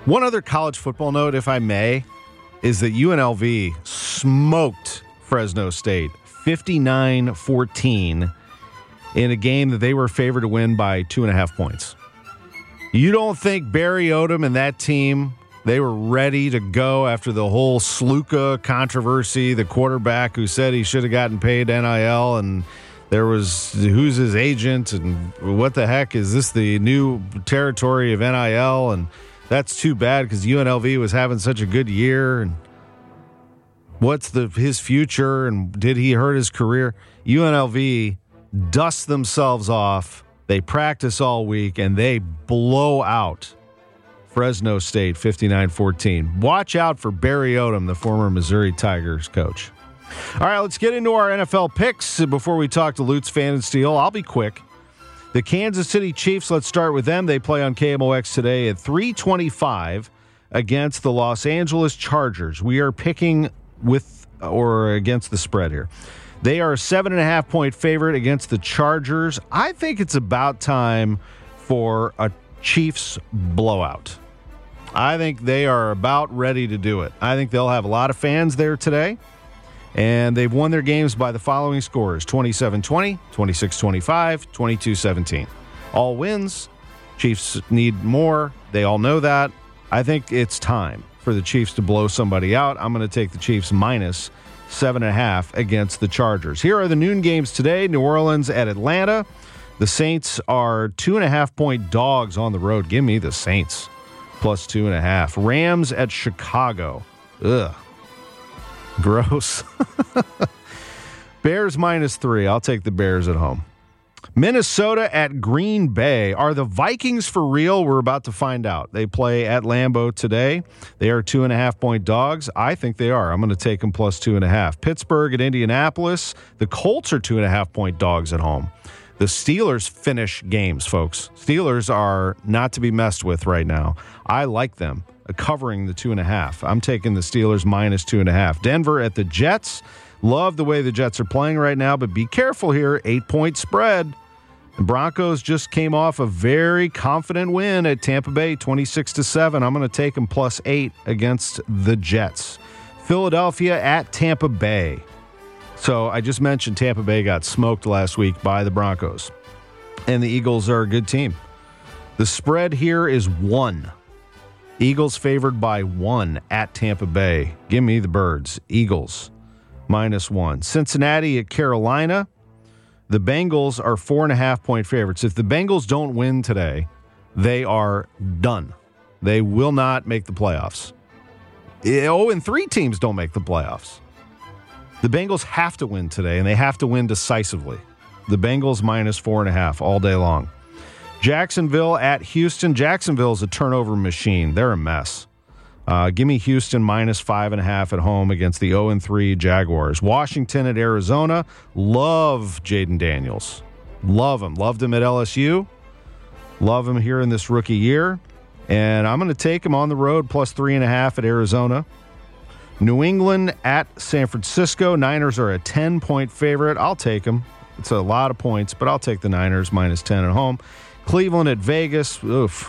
One other college football note, if I may, is that U N L V smoked Fresno State fifty-nine fourteen in a game that they were favored to win by two and a half points. You don't think Barry Odom and that team, they were ready to go after the whole Sluka controversy, the quarterback who said he should have gotten paid N I L, and there was who's his agent and what the heck is this, the new territory of N I L, and that's too bad because U N L V was having such a good year, and what's the his future, and did he hurt his career? U N L V dust themselves off. They practice all week, and they blow out Fresno State fifty-nine fourteen. Watch out for Barry Odom, the former Missouri Tigers coach. All right, let's get into our N F L picks before we talk to Lutz Pfannenstiel. I'll be quick. The Kansas City Chiefs, let's start with them. They play on K M O X today at three twenty-five against the Los Angeles Chargers. We are picking with or against the spread here. They are a seven and a half point favorite against the Chargers. I think it's about time for a Chiefs blowout. I think they are about ready to do it. I think they'll have a lot of fans there today. And they've won their games by the following scores: twenty-seven twenty, twenty-six twenty-five, twenty-two seventeen. All wins. Chiefs need more. They all know that. I think it's time for the Chiefs to blow somebody out. I'm going to take the Chiefs minus seven and a half against the Chargers. Here are the noon games today. New Orleans at Atlanta. The Saints are two and a half point dogs on the road. Give me the Saints plus two and a half. Rams at Chicago. Ugh. Gross. Bears minus three. I'll take the Bears at home. Minnesota at Green Bay. Are the Vikings for real? We're about to find out. They play at Lambeau today. They are two and a half point dogs. I think they are. I'm going to take them plus two and a half. Pittsburgh at Indianapolis. The Colts are two and a half point dogs at home. The Steelers finish games, folks. Steelers are not to be messed with right now. I like them covering the two and a half. I'm taking the Steelers minus two and a half. Denver at the Jets. Love the way the Jets are playing right now, but be careful here. Eight point spread. The Broncos just came off a very confident win at Tampa Bay, twenty-six to seven. I'm going to take them plus eight against the Jets. Philadelphia at Tampa Bay. So I just mentioned Tampa Bay got smoked last week by the Broncos, and the Eagles are a good team. The spread here is one. Eagles favored by one at Tampa Bay. Give me the Birds. Eagles minus one. Cincinnati at Carolina. The Bengals are four and a half point favorites. If the Bengals don't win today, they are done. They will not make the playoffs. Oh, and three teams don't make the playoffs. The Bengals have to win today, and they have to win decisively. The Bengals minus four and a half all day long. Jacksonville at Houston. Jacksonville is a turnover machine. They're a mess. Uh, give me Houston minus five and a half at home against the oh and three Jaguars. Washington at Arizona. Love Jaden Daniels. Love him. Loved him at L S U. Love him here in this rookie year. And I'm going to take him on the road plus three and a half at Arizona. New England at San Francisco. Niners are a ten point favorite. I'll take them. It's a lot of points, but I'll take the Niners minus ten at home. Cleveland at Vegas. Oof.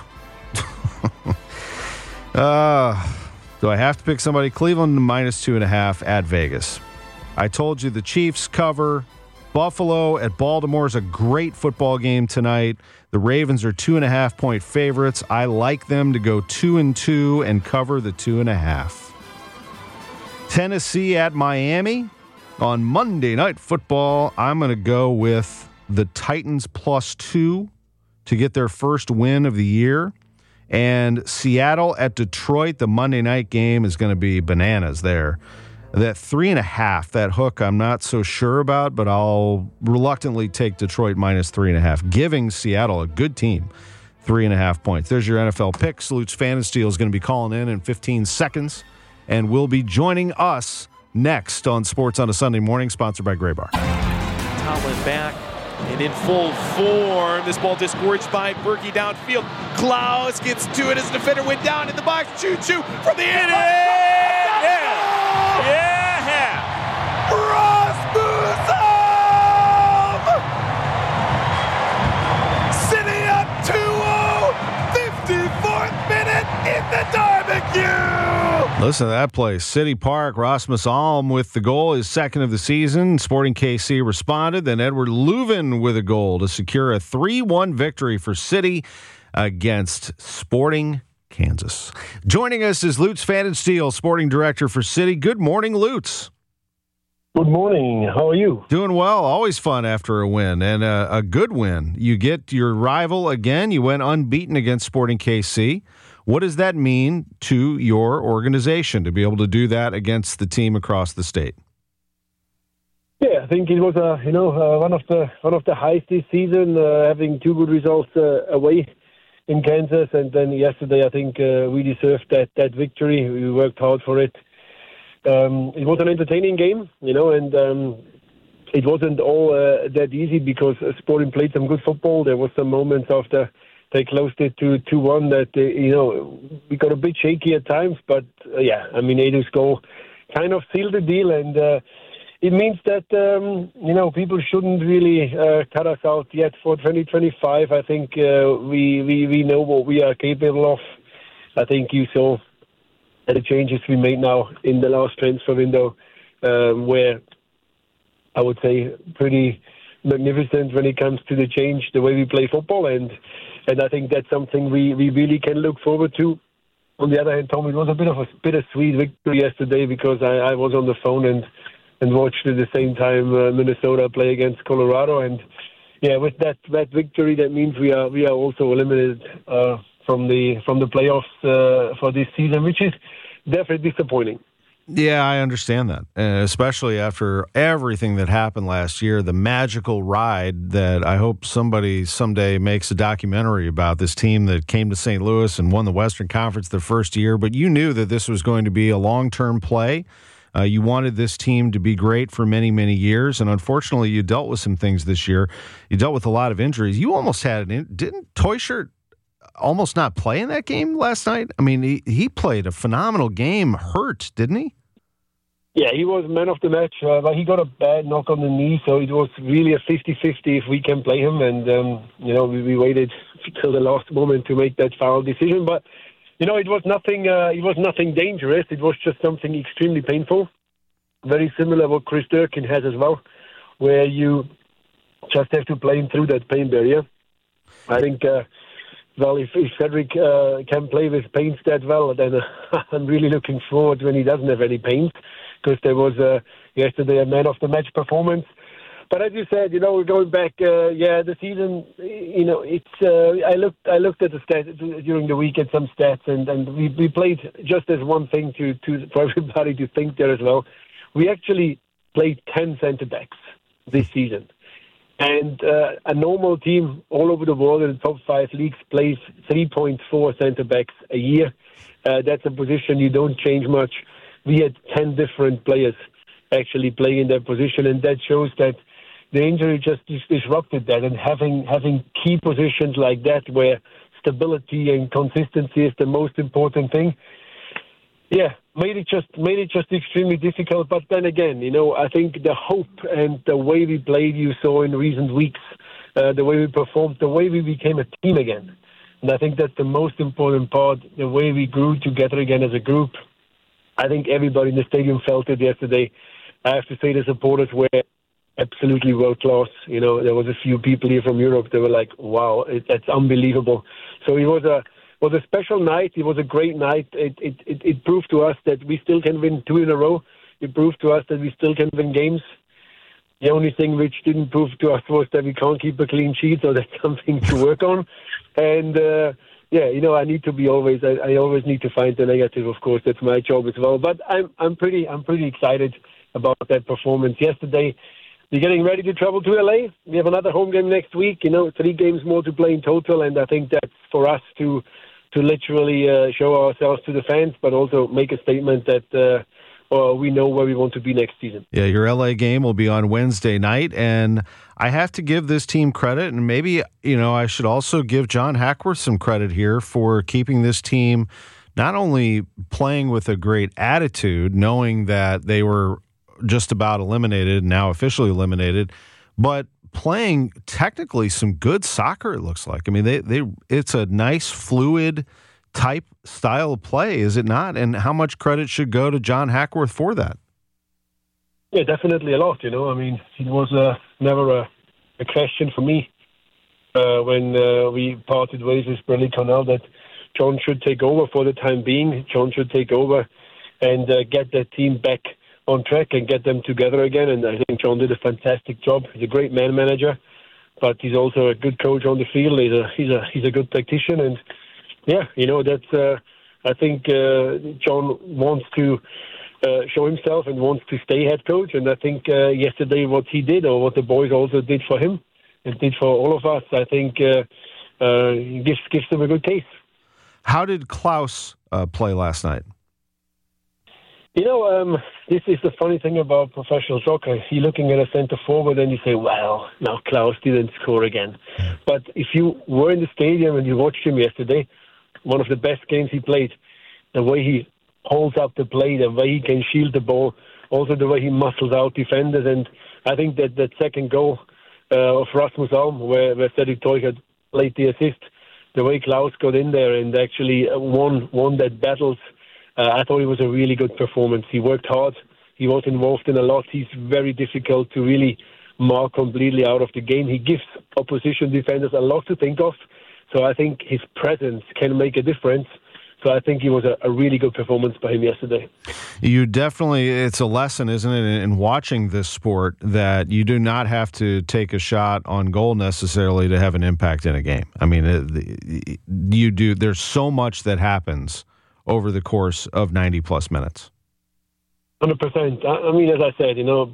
uh, do I have to pick somebody? Cleveland minus two and a half at Vegas. I told you the Chiefs cover. Buffalo at Baltimore is a great football game tonight. The Ravens are two and a half point favorites. I like them to go two and two and cover the two and a half. Tennessee at Miami. On Monday Night Football, I'm going to go with the Titans plus two to get their first win of the year. And Seattle at Detroit, the Monday night game is going to be bananas there. That three and a half, that hook, I'm not so sure about, but I'll reluctantly take Detroit minus three and a half, giving Seattle a good team three and a half points. There's your N F L picks. Lutz Pfannenstiel is going to be calling in in fifteen seconds, and will be joining us next on Sports on a Sunday Morning, sponsored by Graybar. Tomlin back and in full form. This ball disgorged by Berkey downfield. Klaus gets to it as the defender went down in the box. Choo-choo from the end. Yeah. Yeah. Rasmussen! City up two oh. fifty-fourth minute in the dark. Listen to that play. City Park, Rasmus Alm with the goal, his second of the season. Sporting K C responded. Then Edward Leuven with a goal to secure a three one victory for City against Sporting Kansas. Joining us is Lutz Pfannenstiel, Sporting Director for City. Good morning, Lutz. Good morning. How are you? Doing well. Always fun after a win, and a, a good win. You get your rival again. You went unbeaten against Sporting K C. What does that mean to your organization to be able to do that against the team across the state? Yeah, I think it was uh, you know uh, one of the one of the highs this season, uh, having two good results uh, away in Kansas, and then yesterday I think uh, we deserved that that victory. We worked hard for it. Um, it was an entertaining game, you know, and um, it wasn't all uh, that easy because Sporting played some good football. There was some moments after they closed it to two one that, uh, you know, we got a bit shaky at times. But, uh, yeah, I mean, Edu's goal kind of sealed the deal. And uh, it means that, um, you know, people shouldn't really uh, cut us out yet for twenty twenty-five. I think uh, we, we, we know what we are capable of. I think you saw the changes we made now in the last transfer window, um, where I would say pretty magnificent when it comes to the change, the way we play football. And and I think that's something we, we really can look forward to. On the other hand, Tom, it was a bit of a bittersweet victory yesterday because I, I was on the phone and, and watched at the same time uh, Minnesota play against Colorado. And yeah, with that, that victory, that means we are we are also eliminated uh, from the from the playoffs uh, for this season, which is definitely disappointing. Yeah, I understand that, and especially after everything that happened last year, the magical ride that I hope somebody someday makes a documentary about, this team that came to Saint Louis and won the Western Conference the first year. But you knew that this was going to be a long-term play. Uh, you wanted this team to be great for many, many years, and unfortunately you dealt with some things this year. You dealt with a lot of injuries. You almost had an in- – didn't Teuscher almost not play in that game last night? I mean, he, he played a phenomenal game hurt, didn't he? Yeah, he was man of the match. Uh, but he got a bad knock on the knee, so it was really a fifty-fifty if we can play him. And, um, you know, we, we waited till the last moment to make that foul decision. But, you know, it was nothing uh, It was nothing dangerous. It was just something extremely painful. Very similar what Chris Durkin has as well, where you just have to play him through that pain barrier. I think... Uh, Well, if, if Cedric uh, can play with pains that well, then uh, I'm really looking forward when he doesn't have any pains, because there was uh, yesterday a man of the match performance. But as you said, you know, we're going back. Uh, yeah, the season. You know, it's. Uh, I looked. I looked at the stats during the week at some stats, and, and we, we played just as one thing to, to for everybody to think there as well. We actually played ten centre backs this season. And uh, a normal team all over the world in the top five leagues plays three point four centre-backs a year. Uh, that's a position you don't change much. We had ten different players actually playing in that position, and that shows that the injury just dis- disrupted that. And having having key positions like that where stability and consistency is the most important thing, yeah, made it just made it just extremely difficult. But then again, you know, I think the hope and the way we played, you saw in recent weeks, uh, the way we performed, the way we became a team again. And I think that's the most important part, the way we grew together again as a group. I think everybody in the stadium felt it yesterday. I have to say the supporters were absolutely world class. You know, there was a few people here from Europe that were like, wow, it, that's unbelievable. So it was a was a special night. It was a great night. It, it, it, it proved to us that we still can win two in a row. It proved to us that we still can win games. The only thing which didn't prove to us was that we can't keep a clean sheet, so that's something to work on. And, uh, yeah, you know, I need to be always, I, I always need to find the negative, of course. That's my job as well. But I'm, I'm pretty, I'm pretty excited about that performance yesterday. We're getting ready to travel to L A. We have another home game next week. You know, three games more to play in total, and I think that's for us to to literally uh, show ourselves to the fans, but also make a statement that uh, uh, we know where we want to be next season. Yeah, your L A game will be on Wednesday night, and I have to give this team credit, and maybe, you know, I should also give John Hackworth some credit here for keeping this team not only playing with a great attitude, knowing that they were just about eliminated, now officially eliminated, but playing technically some good soccer, it looks like. I mean, they they it's a nice, fluid type style of play, is it not? And how much credit should go to John Hackworth for that? Yeah, definitely a lot. You know, I mean, it was uh, never a, a question for me uh, when uh, we parted ways with Bradley Cornell that John should take over for the time being. John should take over and uh, get that team back on track and get them together again. And I think John did a fantastic job. He's a great man manager, but he's also a good coach on the field. He's a he's a he's a good tactician, and yeah, you know that's. Uh, I think uh, John wants to uh, show himself and wants to stay head coach. And I think uh, yesterday what he did, or what the boys also did for him and did for all of us, I think uh, uh, gives gives them a good case. How did Klaus uh, play last night? You know, um, this is the funny thing about professional soccer. You're looking at a centre forward and you say, well, now Klaus didn't score again. But if you were in the stadium and you watched him yesterday, one of the best games he played, the way he holds up the play, the way he can shield the ball, also the way he muscles out defenders. And I think that that second goal uh, of Rasmus Alm, where, where Cedric Teuchert played the assist, the way Klaus got in there and actually won, won that battles, Uh, I thought it was a really good performance. He worked hard. He was involved in a lot. He's very difficult to really mark completely out of the game. He gives opposition defenders a lot to think of. So I think his presence can make a difference. So I think it was a, a really good performance by him yesterday. You definitely, it's a lesson, isn't it, in, in watching this sport, that you do not have to take a shot on goal necessarily to have an impact in a game. I mean, it, you do. There's so much that happens over the course of ninety plus minutes. one hundred percent. I mean, as I said, you know,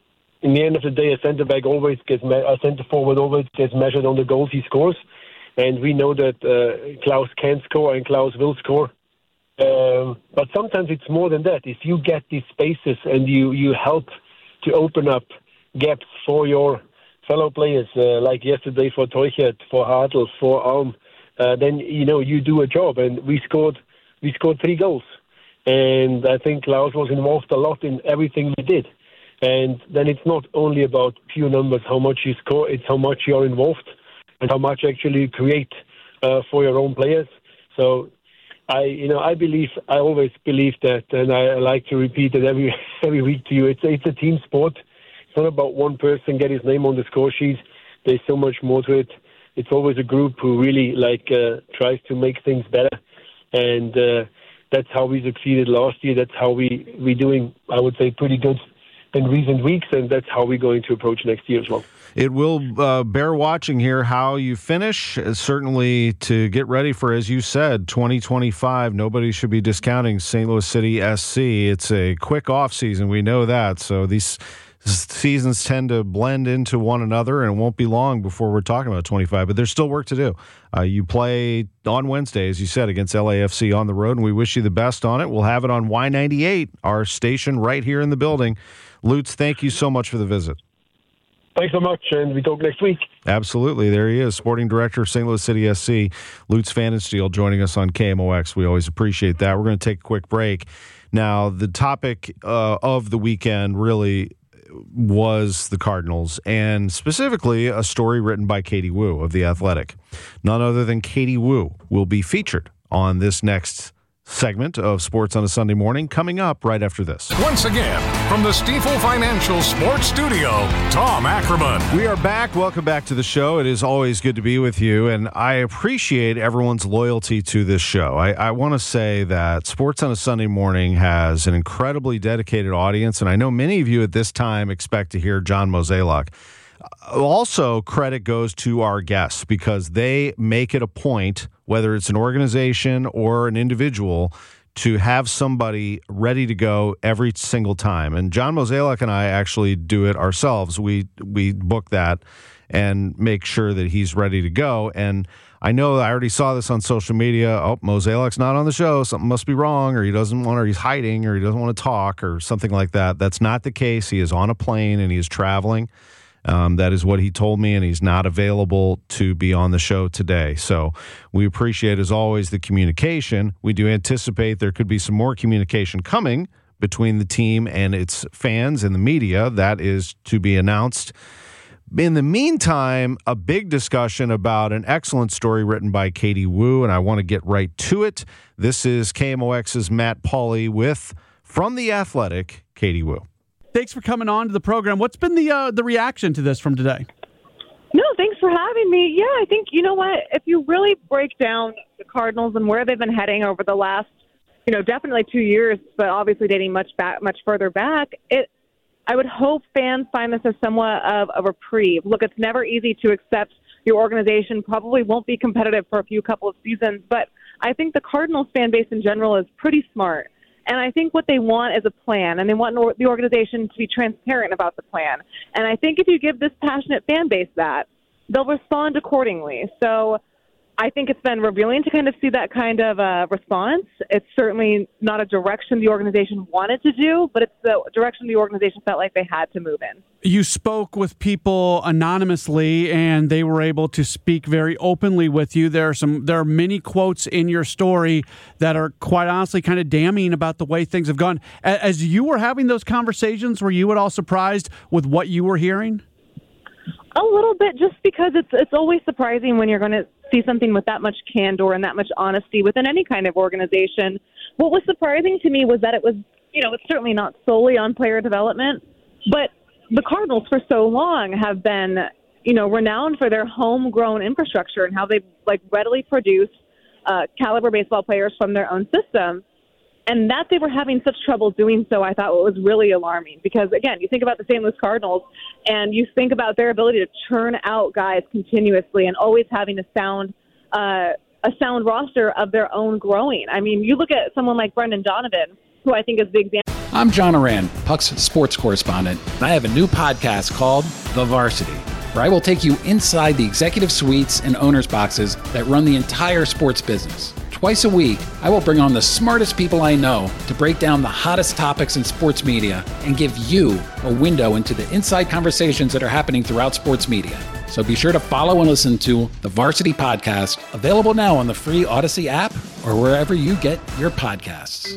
in the end of the day, a centre back always gets, me- a centre forward always gets measured on the goals he scores. And we know that uh, Klaus can score and Klaus will score. Um, but sometimes it's more than that. If you get these spaces and you, you help to open up gaps for your fellow players, uh, like yesterday for Teuchert, for Hartl, for Alm, uh, then, you know, you do a job. And we scored we scored three goals. And I think Klaus was involved a lot in everything we did. And then it's not only about pure numbers, how much you score, it's how much you're involved and how much actually you create uh, for your own players. So I, you know, I believe, I always believe that, and I like to repeat it every every week to you. It's it's a team sport. It's not about one person get his name on the score sheet. There's so much more to it. It's always a group who really like uh, tries to make things better, and uh, that's how we succeeded last year. That's how we we doing, I would say, pretty good in recent weeks, and that's how we're going to approach next year as well. It will uh, bear watching here how you finish, uh, certainly to get ready for, as you said, twenty twenty-five. Nobody should be discounting Saint Louis City S C. It's a quick off season. We know that. So these seasons tend to blend into one another, and it won't be long before we're talking about twenty-five. But there's still work to do. Uh, you play on Wednesday, as you said, against L A F C on the road, and we wish you the best on it. We'll have it on Y ninety-eight, our station right here in the building. Lutz, thank you so much for the visit. Thanks so much, and we talk next week. Absolutely. There he is, sporting director of Saint Louis City S C, Lutz Pfannenstiel, joining us on K M O X. We always appreciate that. We're going to take a quick break. Now, the topic uh, of the weekend really was the Cardinals, and specifically a story written by Katie Woo of The Athletic. None other than Katie Woo will be featured on this next segment of Sports on a Sunday Morning, coming up right after this. Once again, from the Stifel Financial Sports Studio, Tom Ackerman. We are back. Welcome back to the show. It is always good to be with you, and I appreciate everyone's loyalty to this show. I, I want to say that Sports on a Sunday Morning has an incredibly dedicated audience, and I know many of you at this time expect to hear John Mozeliak. Also, credit goes to our guests because they make it a point, whether it's an organization or an individual, to have somebody ready to go every single time. And John Mozeliak and I actually do it ourselves. We we book that and make sure that he's ready to go. And I know I already saw this on social media. Oh, Mozeliak's not on the show. Something must be wrong, or he doesn't want, or he's hiding, or he doesn't want to talk, or something like that. That's not the case. He is on a plane and he is traveling. Um, that is what he told me, and he's not available to be on the show today. So we appreciate, as always, the communication. We do anticipate there could be some more communication coming between the team and its fans and the media. That is to be announced. In the meantime, a big discussion about an excellent story written by Katie Woo, and I want to get right to it. This is K M O X's Matt Pauley with, from The Athletic, Katie Woo. Thanks for coming on to the program. What's been the uh, the reaction to this from today? No, thanks for having me. Yeah, I think, you know what, if you really break down the Cardinals and where they've been heading over the last, you know, definitely two years, but obviously dating much back, much further back, it, I would hope fans find this as somewhat of a reprieve. Look, it's never easy to accept your organization probably won't be competitive for a few couple of seasons, but I think the Cardinals fan base in general is pretty smart. And I think what they want is a plan, and they want the organization to be transparent about the plan. And I think if you give this passionate fan base that, they'll respond accordingly. So I think it's been revealing to kind of see that kind of uh, response. It's certainly not a direction the organization wanted to do, but it's the direction the organization felt like they had to move in. You spoke with people anonymously, and they were able to speak very openly with you. There are some, there are many quotes in your story that are quite honestly kind of damning about the way things have gone. As you were having those conversations, were you at all surprised with what you were hearing? A little bit, just because it's it's always surprising when you're going to see something with that much candor and that much honesty within any kind of organization. What was surprising to me was that it was, you know, it's certainly not solely on player development, but the Cardinals for so long have been, you know, renowned for their homegrown infrastructure and how they like readily produce uh, caliber baseball players from their own system. And that they were having such trouble doing so, I thought was really alarming. Because, again, you think about the Saint Louis Cardinals, and you think about their ability to churn out guys continuously and always having a sound uh, a sound roster of their own growing. I mean, you look at someone like Brendan Donovan, who I think is the example. I'm John Oran, Puck's sports correspondent, and I have a new podcast called The Varsity, where I will take you inside the executive suites and owners' boxes that run the entire sports business. Twice a week, I will bring on the smartest people I know to break down the hottest topics in sports media and give you a window into the inside conversations that are happening throughout sports media. So be sure to follow and listen to the Varsity Podcast, available now on the free Odyssey app or wherever you get your podcasts.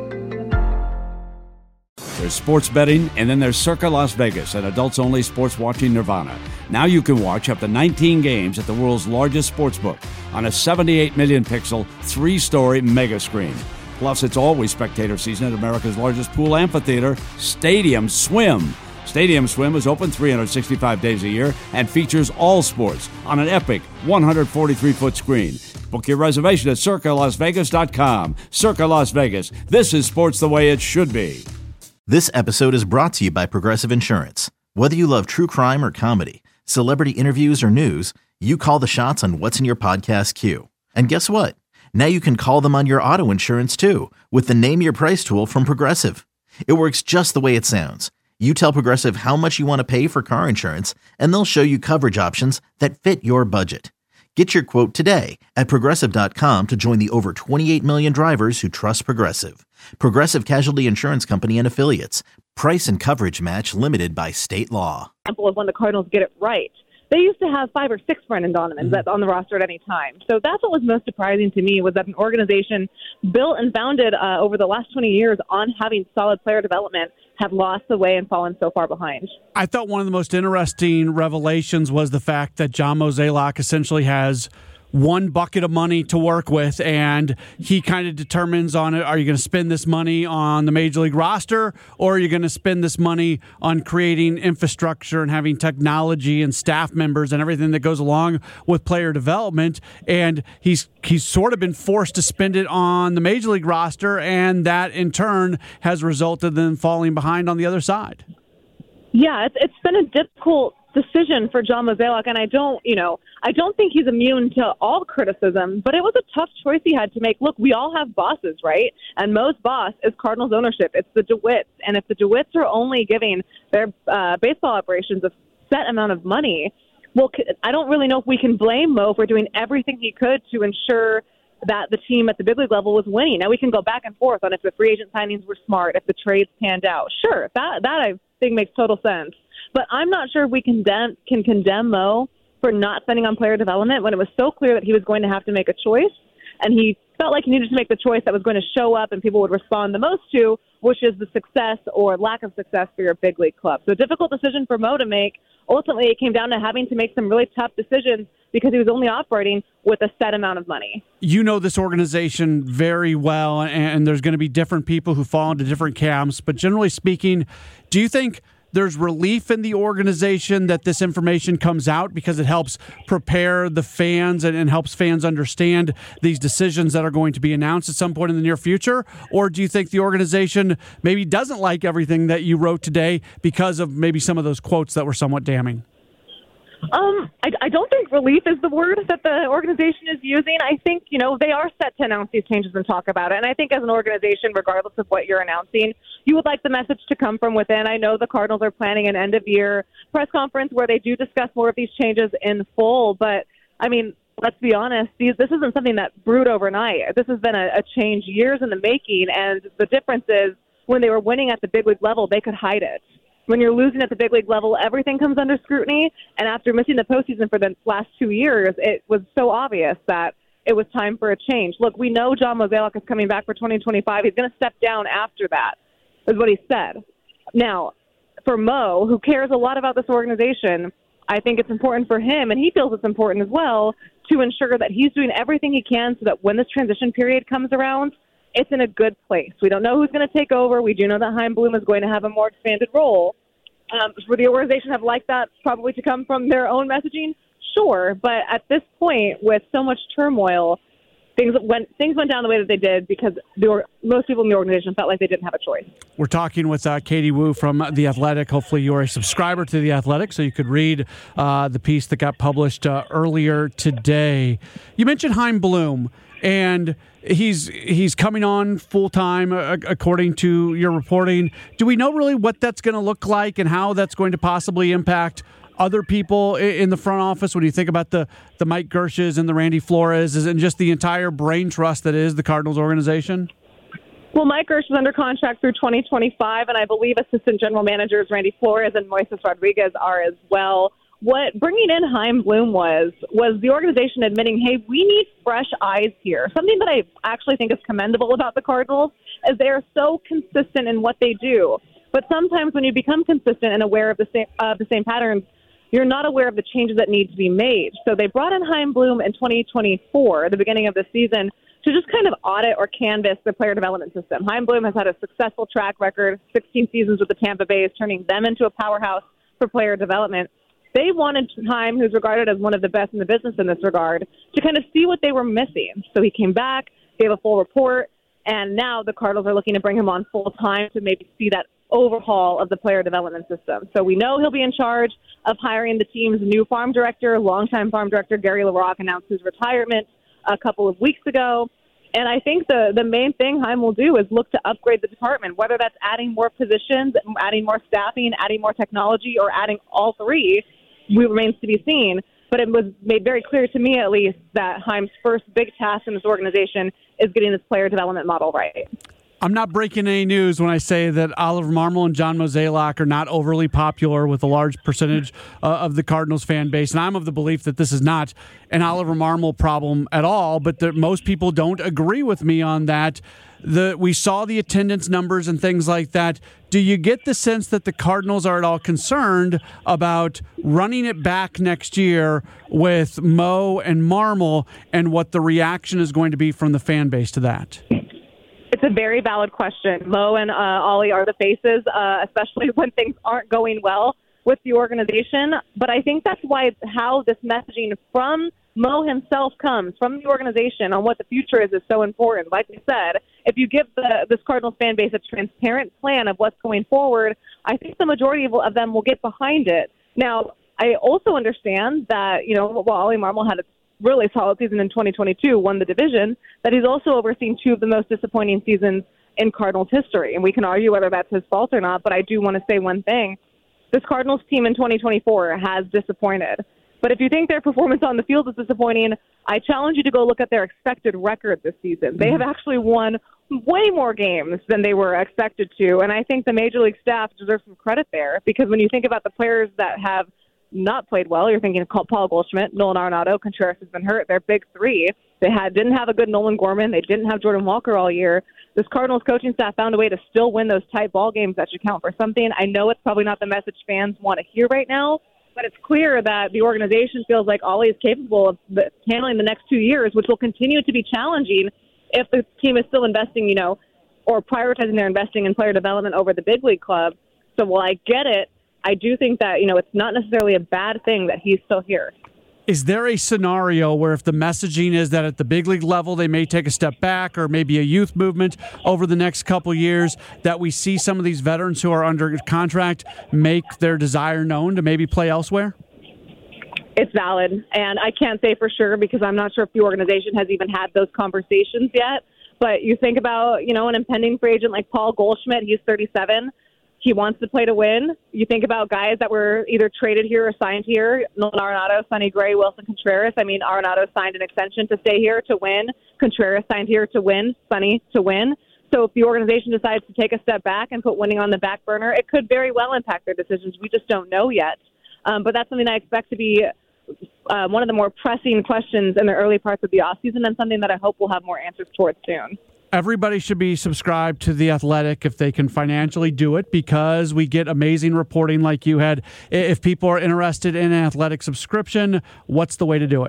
There's sports betting, and then there's Circa Las Vegas, an adults-only sports watching nirvana. Now you can watch up to nineteen games at the world's largest sportsbook on a seventy-eight million pixel, three-story mega screen. Plus, it's always spectator season at America's largest pool amphitheater, Stadium Swim. Stadium Swim is open three hundred sixty-five days a year and features all sports on an epic one hundred forty-three foot screen. Book your reservation at circa las vegas dot com. Circa Las Vegas. This is sports the way it should be. This episode is brought to you by Progressive Insurance. Whether you love true crime or comedy, celebrity interviews or news, you call the shots on what's in your podcast queue. And guess what? Now you can call them on your auto insurance too with the Name Your Price tool from Progressive. It works just the way it sounds. You tell Progressive how much you want to pay for car insurance, and they'll show you coverage options that fit your budget. Get your quote today at progressive dot com to join the over twenty-eight million drivers who trust Progressive. Progressive Casualty Insurance Company and Affiliates. Price and coverage match limited by state law. Example of when the Cardinals get it right. They used to have five or six Brendan Donovans mm-hmm. on the roster at any time. So that's what was most surprising to me, was that an organization built and founded uh, over the last twenty years on having solid player development had lost the way and fallen so far behind. I thought one of the most interesting revelations was the fact that John Mozeliak essentially has one bucket of money to work with, and he kind of determines on it, are you going to spend this money on the Major League roster, or are you going to spend this money on creating infrastructure and having technology and staff members and everything that goes along with player development? And he's he's sort of been forced to spend it on the Major League roster, and that in turn has resulted in falling behind on the other side. Yeah, it's, it's been a difficult decision for John Mozeliak, and I don't, you know, I don't think he's immune to all criticism, but it was a tough choice he had to make. Look, we all have bosses, right? And Mo's boss is Cardinals ownership. It's the DeWitts, and if the DeWitts are only giving their uh, baseball operations a set amount of money, well, I don't really know if we can blame Mo for doing everything he could to ensure that the team at the big league level was winning. Now, we can go back and forth on if the free agent signings were smart, if the trades panned out. Sure, that that I think makes total sense. But I'm not sure we condemn, can condemn Mo for not spending on player development when it was so clear that he was going to have to make a choice, and he felt like he needed to make the choice that was going to show up and people would respond the most to which is the success or lack of success for your big league club. So a difficult decision for Mo to make. Ultimately, it came down to having to make some really tough decisions because he was only operating with a set amount of money. You know this organization very well, and there's going to be different people who fall into different camps. But generally speaking, do you think there's relief in the organization that this information comes out because it helps prepare the fans and, and helps fans understand these decisions that are going to be announced at some point in the near future? Or do you think the organization maybe doesn't like everything that you wrote today because of maybe some of those quotes that were somewhat damning? Um, I, I don't think relief is the word that the organization is using. I think, you know, they are set to announce these changes and talk about it. And I think as an organization, regardless of what you're announcing, you would like the message to come from within. I know the Cardinals are planning an end-of-year press conference where they do discuss more of these changes in full. But, I mean, let's be honest, these, this isn't something that brewed overnight. This has been a, a change years in the making. And the difference is when they were winning at the big league level, they could hide it. When you're losing at the big league level, everything comes under scrutiny. And after missing the postseason for the last two years, it was so obvious that it was time for a change. Look, we know John Mozeliak is coming back for twenty twenty-five. He's going to step down after that, is what he said. Now, for Mo, who cares a lot about this organization, I think it's important for him, and he feels it's important as well, to ensure that he's doing everything he can so that when this transition period comes around, it's in a good place. We don't know who's going to take over. We do know that Chaim Bloom is going to have a more expanded role. Um, would the organization have liked that probably to come from their own messaging? Sure, but at this point, with so much turmoil, things went things went down the way that they did because there were, most people in the organization felt like they didn't have a choice. We're talking with uh, Katie Woo from The Athletic. Hopefully you're a subscriber to The Athletic so you could read uh, the piece that got published uh, earlier today. You mentioned Chaim Bloom, and he's he's coming on full-time uh, according to your reporting. Do we know really what that's going to look like and how that's going to possibly impact other people in the front office when you think about the, the Mike Gershes and the Randy Flores and just the entire brain trust that is the Cardinals organization? Well, Mike Gersh is under contract through twenty twenty-five, and I believe assistant general managers Randy Flores and Moises Rodriguez are as well. What bringing in Chaim Bloom was, was the organization admitting, hey, we need fresh eyes here. Something that I actually think is commendable about the Cardinals is they are so consistent in what they do. But sometimes when you become consistent and aware of the same, uh, the same patterns, you're not aware of the changes that need to be made. So they brought in Chaim Bloom in twenty twenty-four, at the beginning of the season, to just kind of audit or canvass the player development system. Chaim Bloom has had a successful track record, sixteen seasons with the Tampa Bay, turning them into a powerhouse for player development. They wanted Chaim, who's regarded as one of the best in the business in this regard, to kind of see what they were missing. So he came back, gave a full report, and now the Cardinals are looking to bring him on full time to maybe see that overhaul of the player development system. So we know he'll be in charge of hiring the team's new farm director. Longtime farm director Gary LaRocque announced his retirement a couple of weeks ago. And I think the, the main thing Chaim will do is look to upgrade the department, whether that's adding more positions, adding more staffing, adding more technology, or adding all three, remains to be seen. But it was made very clear to me, at least, that Chaim's first big task in this organization is getting this player development model right. I'm not breaking any news when I say that Oliver Marmol and John Mozeliak are not overly popular with a large percentage uh, of the Cardinals fan base. And I'm of the belief that this is not an Oliver Marmol problem at all, but that most people don't agree with me on that. The, we saw the attendance numbers and things like that. Do you get the sense that the Cardinals are at all concerned about running it back next year with Mo and Marmol and what the reaction is going to be from the fan base to that? It's a very valid question. Mo and uh, Ollie are the faces, uh, especially when things aren't going well with the organization. But I think that's why it's how this messaging from Mo himself comes, from the organization, on what the future is, is so important. Like I said, if you give the, this Cardinals fan base a transparent plan of what's going forward, I think the majority of, of them will get behind it. Now, I also understand that, you know, while Ollie Marmol had a really solid season in twenty twenty-two, won the division, that he's also overseen two of the most disappointing seasons in Cardinals history. And we can argue whether that's his fault or not, but I do want to say one thing. This Cardinals team in twenty twenty-four has disappointed. But if you think their performance on the field is disappointing, I challenge you to go look at their expected record this season. They have actually won way more games than they were expected to, and I think the Major League staff deserves some credit there, because when you think about the players that have not played well, you're thinking of Paul Goldschmidt, Nolan Arenado, Contreras has been hurt, they're big three. They had didn't have a good Nolan Gorman. They didn't have Jordan Walker all year. This Cardinals coaching staff found a way to still win those tight ball games. That should count for something. I know it's probably not the message fans want to hear right now, but it's clear that the organization feels like Ollie is capable of handling the next two years, which will continue to be challenging if the team is still investing, you know, or prioritizing their investing in player development over the big league club. So while I get it, I do think that, you know, it's not necessarily a bad thing that he's still here. Is there a scenario where if the messaging is that at the big league level they may take a step back, or maybe a youth movement over the next couple years, that we see some of these veterans who are under contract make their desire known to maybe play elsewhere? It's valid, and I can't say for sure because I'm not sure if the organization has even had those conversations yet. But you think about, you know, an impending free agent like Paul Goldschmidt. He's thirty-seven. He wants to play to win. You think about guys that were either traded here or signed here: Nolan Arenado, Sonny Gray, Wilson Contreras. I mean, Arenado signed an extension to stay here to win. Contreras signed here to win. Sonny to win. So if the organization decides to take a step back and put winning on the back burner, it could very well impact their decisions. We just don't know yet. Um, but that's something I expect to be uh, one of the more pressing questions in the early parts of the offseason, and something that I hope we'll have more answers towards soon. Everybody should be subscribed to The Athletic if they can financially do it, because we get amazing reporting like you had. If people are interested in an Athletic subscription, what's the way to do it?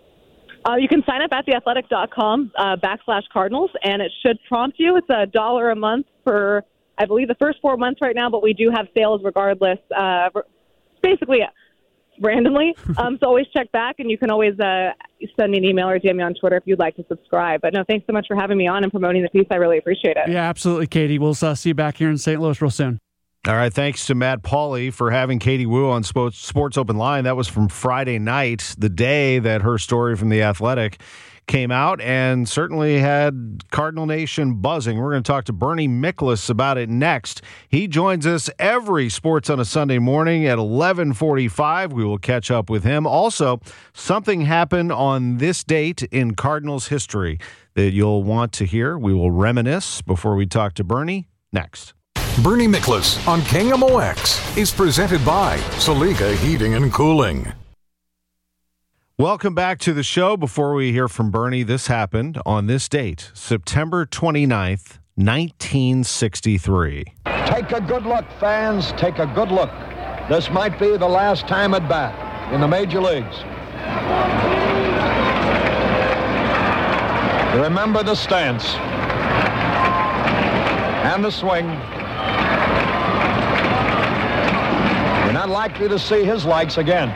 Uh, you can sign up at theathletic dot com uh, backslash Cardinals, and it should prompt you. It's a dollar a month for, I believe, the first four months right now, but we do have sales regardless, uh, basically randomly. Um, so always check back, and you can always uh, send me an email or D M me on Twitter if you'd like to subscribe. But no, thanks so much for having me on and promoting the piece. I really appreciate it. Yeah, absolutely, Katie. We'll uh, see you back here in Saint Louis real soon. All right, thanks to Matt Pauley for having Katie Woo on Sports, Sports Open Line. That was from Friday night, the day that her story from The Athletic came out, and certainly had Cardinal Nation buzzing. We're going to talk to Bernie Miklasz about it next. He joins us every Sports on a Sunday morning at eleven forty-five. We will catch up with him. Also, something happened on this date in Cardinals history that you'll want to hear. We will reminisce before we talk to Bernie next. Bernie Miklasz on K M O X is presented by Saliga Heating and Cooling. Welcome back to the show. Before we hear from Bernie, this happened on this date, September twenty-ninth, nineteen sixty-three. Take a good look, fans. Take a good look. This might be the last time at bat in the major leagues. Remember the stance and the swing. You're not likely to see his likes again.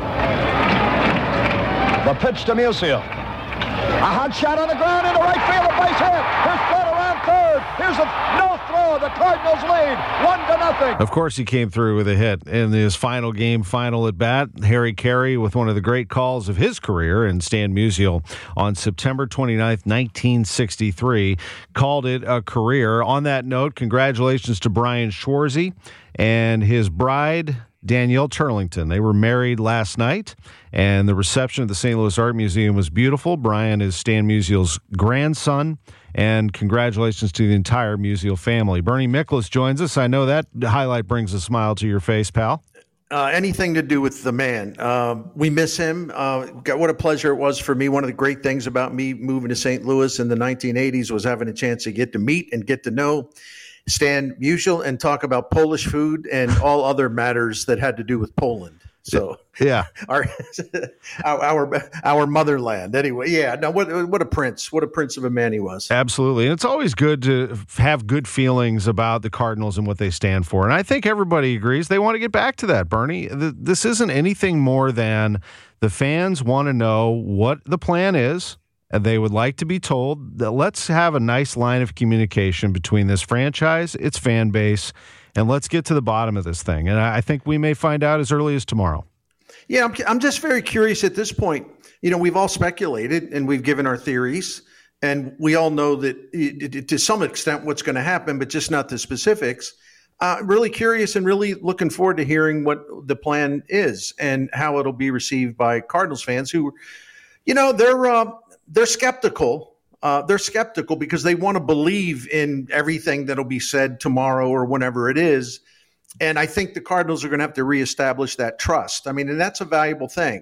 The pitch to Musial. A hot shot on the ground into right field. A base hit. Here's Flood around third. Here's a no throw. The Cardinals lead one to nothing. Of course, he came through with a hit in his final game, final at bat. Harry Carey with one of the great calls of his career, and Stan Musial on September twenty-ninth, nineteen sixty-three, called it a career. On that note, congratulations to Brian Schwarze and his bride, Danielle Turlington. They were married last night, and the reception at the Saint Louis Art Museum was beautiful. Brian is Stan Musial's grandson, and congratulations to the entire Musial family. Bernie Miklasz joins us. I know that highlight brings a smile to your face, pal. Uh, anything to do with the man. Uh, we miss him. Uh, what a pleasure it was for me. One of the great things about me moving to Saint Louis in the nineteen eighties was having a chance to get to meet and get to know Stan Musial and talk about Polish food and all other matters that had to do with Poland. So yeah, our our our motherland. Anyway, yeah. No, what what a prince! What a prince of a man he was. Absolutely, and it's always good to have good feelings about the Cardinals and what they stand for. And I think everybody agrees they want to get back to that. Bernie, this isn't anything more than the fans want to know what the plan is. And they would like to be told that let's have a nice line of communication between this franchise, its fan base, and let's get to the bottom of this thing. And I think we may find out as early as tomorrow. Yeah, I'm, I'm just very curious at this point. You know, we've all speculated and we've given our theories, and we all know that it, it, to some extent what's going to happen, but just not the specifics. Uh, really curious and really looking forward to hearing what the plan is and how it'll be received by Cardinals fans who, you know, they're uh, – They're skeptical. Uh, they're skeptical because they want to believe in everything that'll be said tomorrow or whenever it is. And I think the Cardinals are going to have to reestablish that trust. I mean, and that's a valuable thing.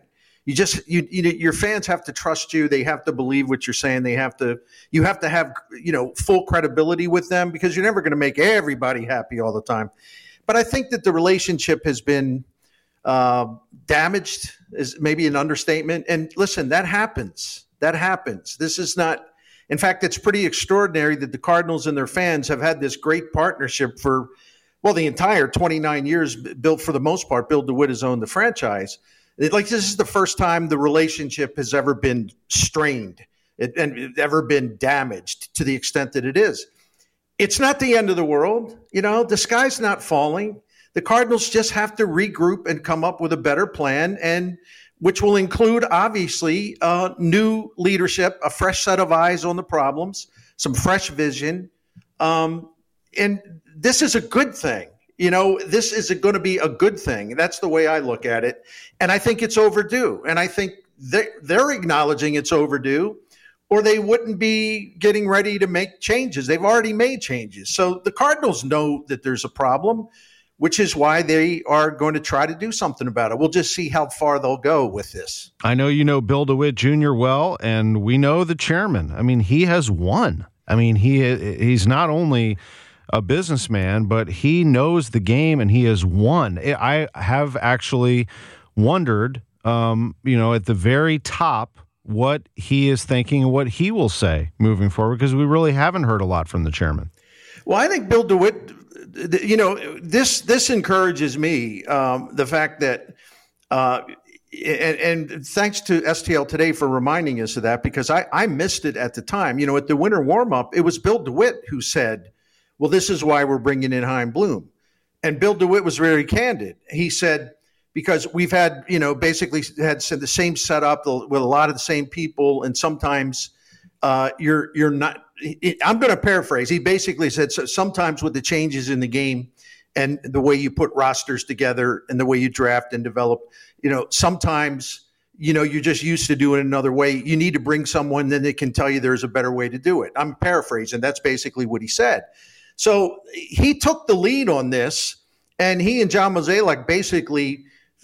You just you, you your fans have to trust you. They have to believe what you're saying. They have to you have to have you know full credibility with them because you're never going to make everybody happy all the time. But I think that the relationship has been uh, damaged is maybe an understatement. And listen, that happens. That happens. This is not. In fact, it's pretty extraordinary that the Cardinals and their fans have had this great partnership for well the entire twenty-nine years. Built for the most part, Bill DeWitt has owned the franchise. Like this is the first time the relationship has ever been strained and ever been damaged to the extent that it is. It's not the end of the world. You know, the sky's not falling. The Cardinals just have to regroup and come up with a better plan, and which will include, obviously, uh, new leadership, a fresh set of eyes on the problems, some fresh vision. Um, and this is a good thing. You know, this is going to be a good thing. That's the way I look at it. And I think it's overdue. And I think they're, they're acknowledging it's overdue, or they wouldn't be getting ready to make changes. They've already made changes. So the Cardinals know that there's a problem, which is why they are going to try to do something about it. We'll just see how far they'll go with this. I know you know Bill DeWitt Junior well, and we know the chairman. I mean, he has won. I mean, he he's not only a businessman, but he knows the game and he has won. I have actually wondered, um, you know, at the very top, what he is thinking and what he will say moving forward, because we really haven't heard a lot from the chairman. Well, I think Bill DeWitt, you know, this this encourages me, um, the fact that, uh, and, and thanks to S T L Today for reminding us of that, because I, I missed it at the time. You know, at the winter warm-up, it was Bill DeWitt who said, well, this is why we're bringing in Chaim Bloom. And Bill DeWitt was very candid. He said, because we've had, you know, basically had the same setup with a lot of the same people, and sometimes uh, you're you're not – I'm going to paraphrase. He basically said so sometimes with the changes in the game and the way you put rosters together and the way you draft and develop, you know, sometimes – you know, you're just used to doing it another way. You need to bring someone, then they can tell you there's a better way to do it. I'm paraphrasing. That's basically what he said. So he took the lead on this, and he and John Mozeliak basically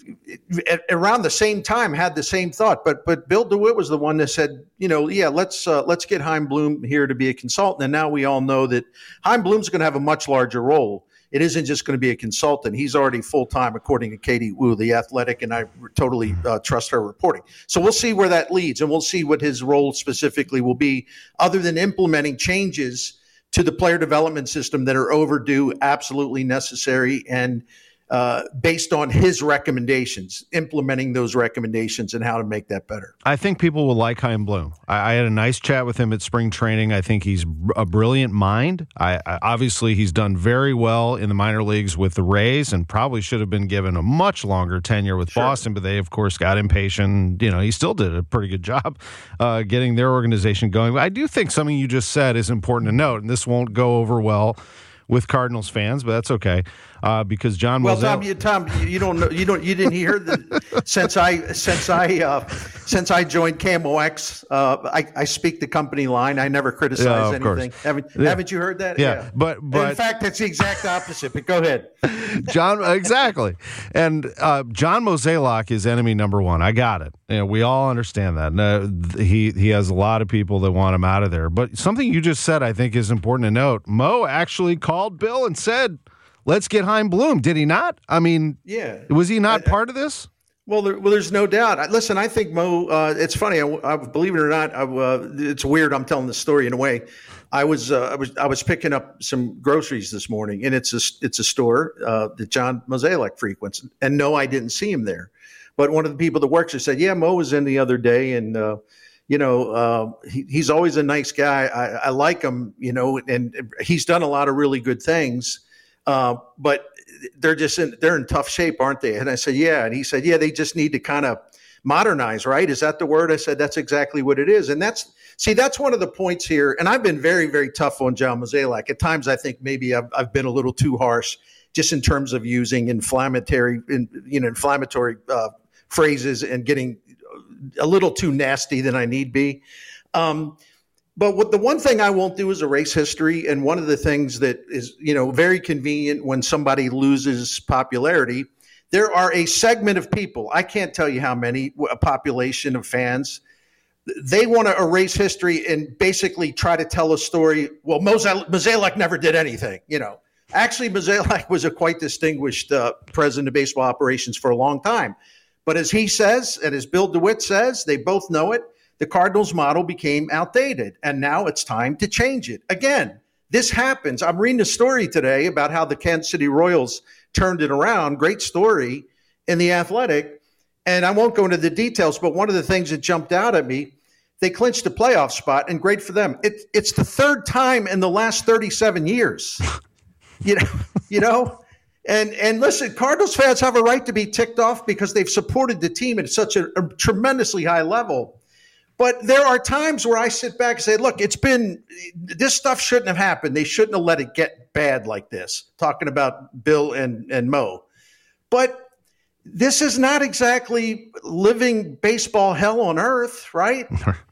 at, around the same time had the same thought. But but Bill DeWitt was the one that said, you know, yeah, let's uh, let's get Chaim Bloom here to be a consultant. And now we all know that Chaim Bloom's going to have a much larger role. It isn't just going to be a consultant. He's already full-time, according to Katie Wu, The Athletic, and I totally uh, trust her reporting. So we'll see where that leads, and we'll see what his role specifically will be, other than implementing changes to the player development system that are overdue, absolutely necessary, and uh, based on his recommendations, implementing those recommendations and how to make that better. I think people will like Chaim Bloom. I, I had a nice chat with him at spring training. I think he's a brilliant mind. I, I obviously he's done very well in the minor leagues with the Rays, and probably should have been given a much longer tenure with sure. Boston, but they of course got impatient. You know, he still did a pretty good job uh, getting their organization going. But I do think something you just said is important to note, and this won't go over well with Cardinals fans, but that's okay uh, because John. Well, Mozeliak- Tom, you, Tom, you don't know, you don't, you didn't hear that since I since I uh, since I joined K M O X, uh, I, I speak the company line. I never criticize yeah, anything. Haven't yeah. haven't you heard that? Yeah, yeah. but but in fact, it's the exact opposite. But go ahead, John. Exactly, and uh, John Mozeliak is enemy number one. I got it. You know, we all understand that. Uh, he he has a lot of people that want him out of there. But something you just said, I think, is important to note. Mo actually called Bill and said, let's get Chaim Bloom. Did he not? I mean, yeah. Was he not I, part of this? Well, there, well, there's no doubt. I, listen, I think Mo. Uh, it's funny. I, I believe it or not. I, uh, it's weird. I'm telling the story in a way. I was uh, I was I was picking up some groceries this morning, and it's a it's a store uh, that John Mozeliak frequents. And no, I didn't see him there. But one of the people that works there said, "Yeah, Mo was in the other day, and uh, you know, uh, he, he's always a nice guy. I, I like him, you know, and he's done a lot of really good things, uh, but they're just in, they're in tough shape, aren't they?" And I said, "Yeah." And he said, "Yeah, they just need to kind of modernize, right? Is that the word?" I said, "That's exactly what it is." And that's see, that's one of the points here. And I've been very, very tough on John Mozeliak. At times, I think maybe I've, I've been a little too harsh, just in terms of using inflammatory, in, you know, inflammatory uh, phrases and getting a little too nasty than I need be. Um, but what the one thing I won't do is erase history. And one of the things that is, you know, very convenient when somebody loses popularity, there are a segment of people, I can't tell you how many, a population of fans, they want to erase history and basically try to tell a story. Well, Mozeliak never did anything, you know. Actually, Mozeliak was a quite distinguished uh, president of baseball operations for a long time. But as he says, and as Bill DeWitt says, they both know it, the Cardinals model became outdated, and now it's time to change it. Again, this happens. I'm reading a story today about how the Kansas City Royals turned it around. Great story in The Athletic. And I won't go into the details, but one of the things that jumped out at me, they clinched a playoff spot, and great for them. It, it's the third time in the last thirty-seven years. you know, you know, and and listen, Cardinals fans have a right to be ticked off because they've supported the team at such a, a tremendously high level. But there are times where I sit back and say, look, it's been – this stuff shouldn't have happened. They shouldn't have let it get bad like this, talking about Bill and, and Mo. But this is not exactly living baseball hell on earth, right?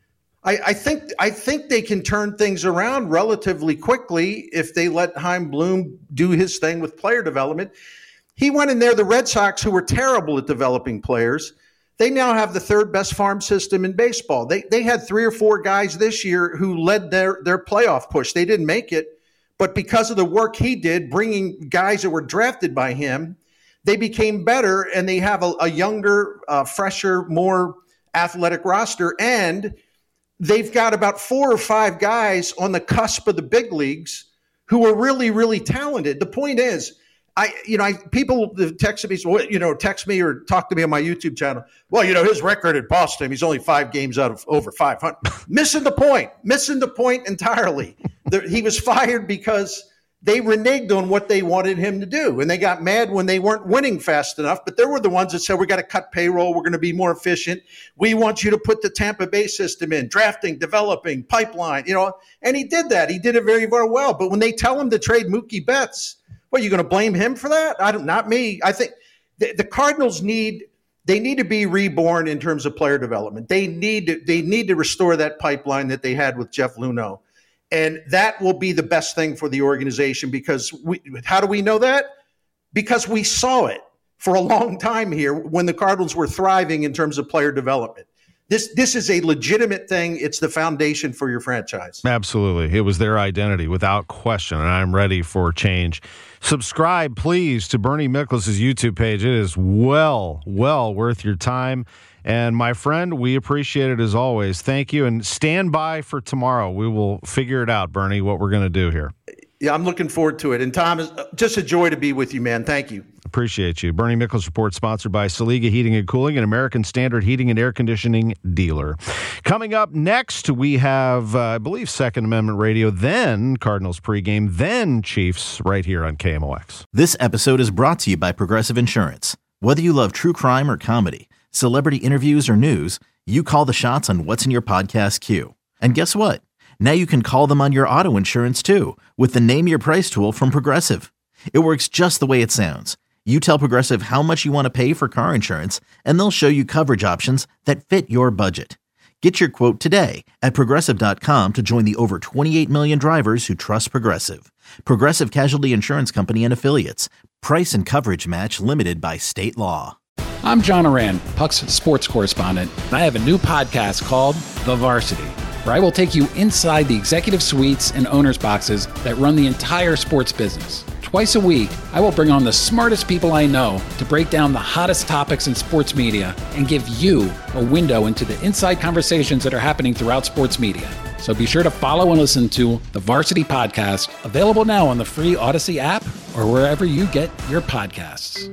I, I think I think they can turn things around relatively quickly if they let Chaim Bloom do his thing with player development. He went in there, the Red Sox, who were terrible at developing players – they now have the third best farm system in baseball. They they had three or four guys this year who led their, their playoff push. They didn't make it, but because of the work he did, bringing guys that were drafted by him, they became better, and they have a, a younger, uh, fresher, more athletic roster, and they've got about four or five guys on the cusp of the big leagues who are really, really talented. The point is, I, you know, I, people text me, you know, text me or talk to me on my YouTube channel. Well, you know, his record at Boston, he's only five games out of over five hundred. Missing the point, missing the point entirely. The, he was fired because they reneged on what they wanted him to do. And they got mad when they weren't winning fast enough. But they were the ones that said, we got to cut payroll. We're going to be more efficient. We want you to put the Tampa Bay system in, drafting, developing, pipeline, you know. And he did that. He did it very, very well. But when they tell him to trade Mookie Betts, what, are you going to blame him for that? I don't, not me. I think the, the Cardinals need they need to be reborn in terms of player development. They need to, they need to restore that pipeline that they had with Jeff Luhnow, and that will be the best thing for the organization. Because we, how do we know that? Because we saw it for a long time here when the Cardinals were thriving in terms of player development. This this is a legitimate thing. It's the foundation for your franchise. Absolutely. It was their identity without question, and I'm ready for change. Subscribe, please, to Bernie Miklasz' YouTube page. It is well, well worth your time. And my friend, we appreciate it as always. Thank you, and stand by for tomorrow. We will figure it out, Bernie, what we're going to do here. Yeah, I'm looking forward to it. And Tom, it's just a joy to be with you, man. Thank you. Appreciate you. Bernie Miklasz Report sponsored by Saliga Heating and Cooling, an American Standard heating and air conditioning dealer. Coming up next, we have, uh, I believe, Second Amendment Radio, then Cardinals pregame, then Chiefs right here on K M O X. This episode is brought to you by Progressive Insurance. Whether you love true crime or comedy, celebrity interviews or news, you call the shots on what's in your podcast queue. And guess what? Now you can call them on your auto insurance too with the Name Your Price tool from Progressive. It works just the way it sounds. You tell Progressive how much you want to pay for car insurance, and they'll show you coverage options that fit your budget. Get your quote today at Progressive dot com to join the over twenty-eight million drivers who trust Progressive. Progressive Casualty Insurance Company and Affiliates. Price and coverage match limited by state law. I'm John Oran, Puck's sports correspondent, and I have a new podcast called The Varsity, where I will take you inside the executive suites and owners' boxes that run the entire sports business. Twice a week, I will bring on the smartest people I know to break down the hottest topics in sports media and give you a window into the inside conversations that are happening throughout sports media. So be sure to follow and listen to the Varsity Podcast, available now on the free Odyssey app or wherever you get your podcasts.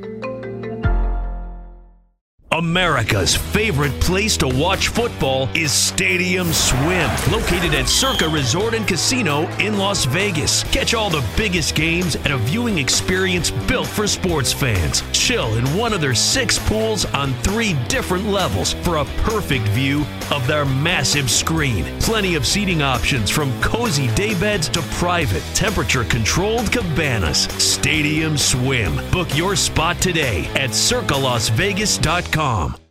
America's favorite place to watch football is Stadium Swim, located at Circa Resort and Casino in Las Vegas. Catch all the biggest games at a viewing experience built for sports fans. Chill in one of their six pools on three different levels for a perfect view of their massive screen. Plenty of seating options, from cozy daybeds to private, temperature-controlled cabanas. Stadium Swim. Book your spot today at circa las vegas dot com.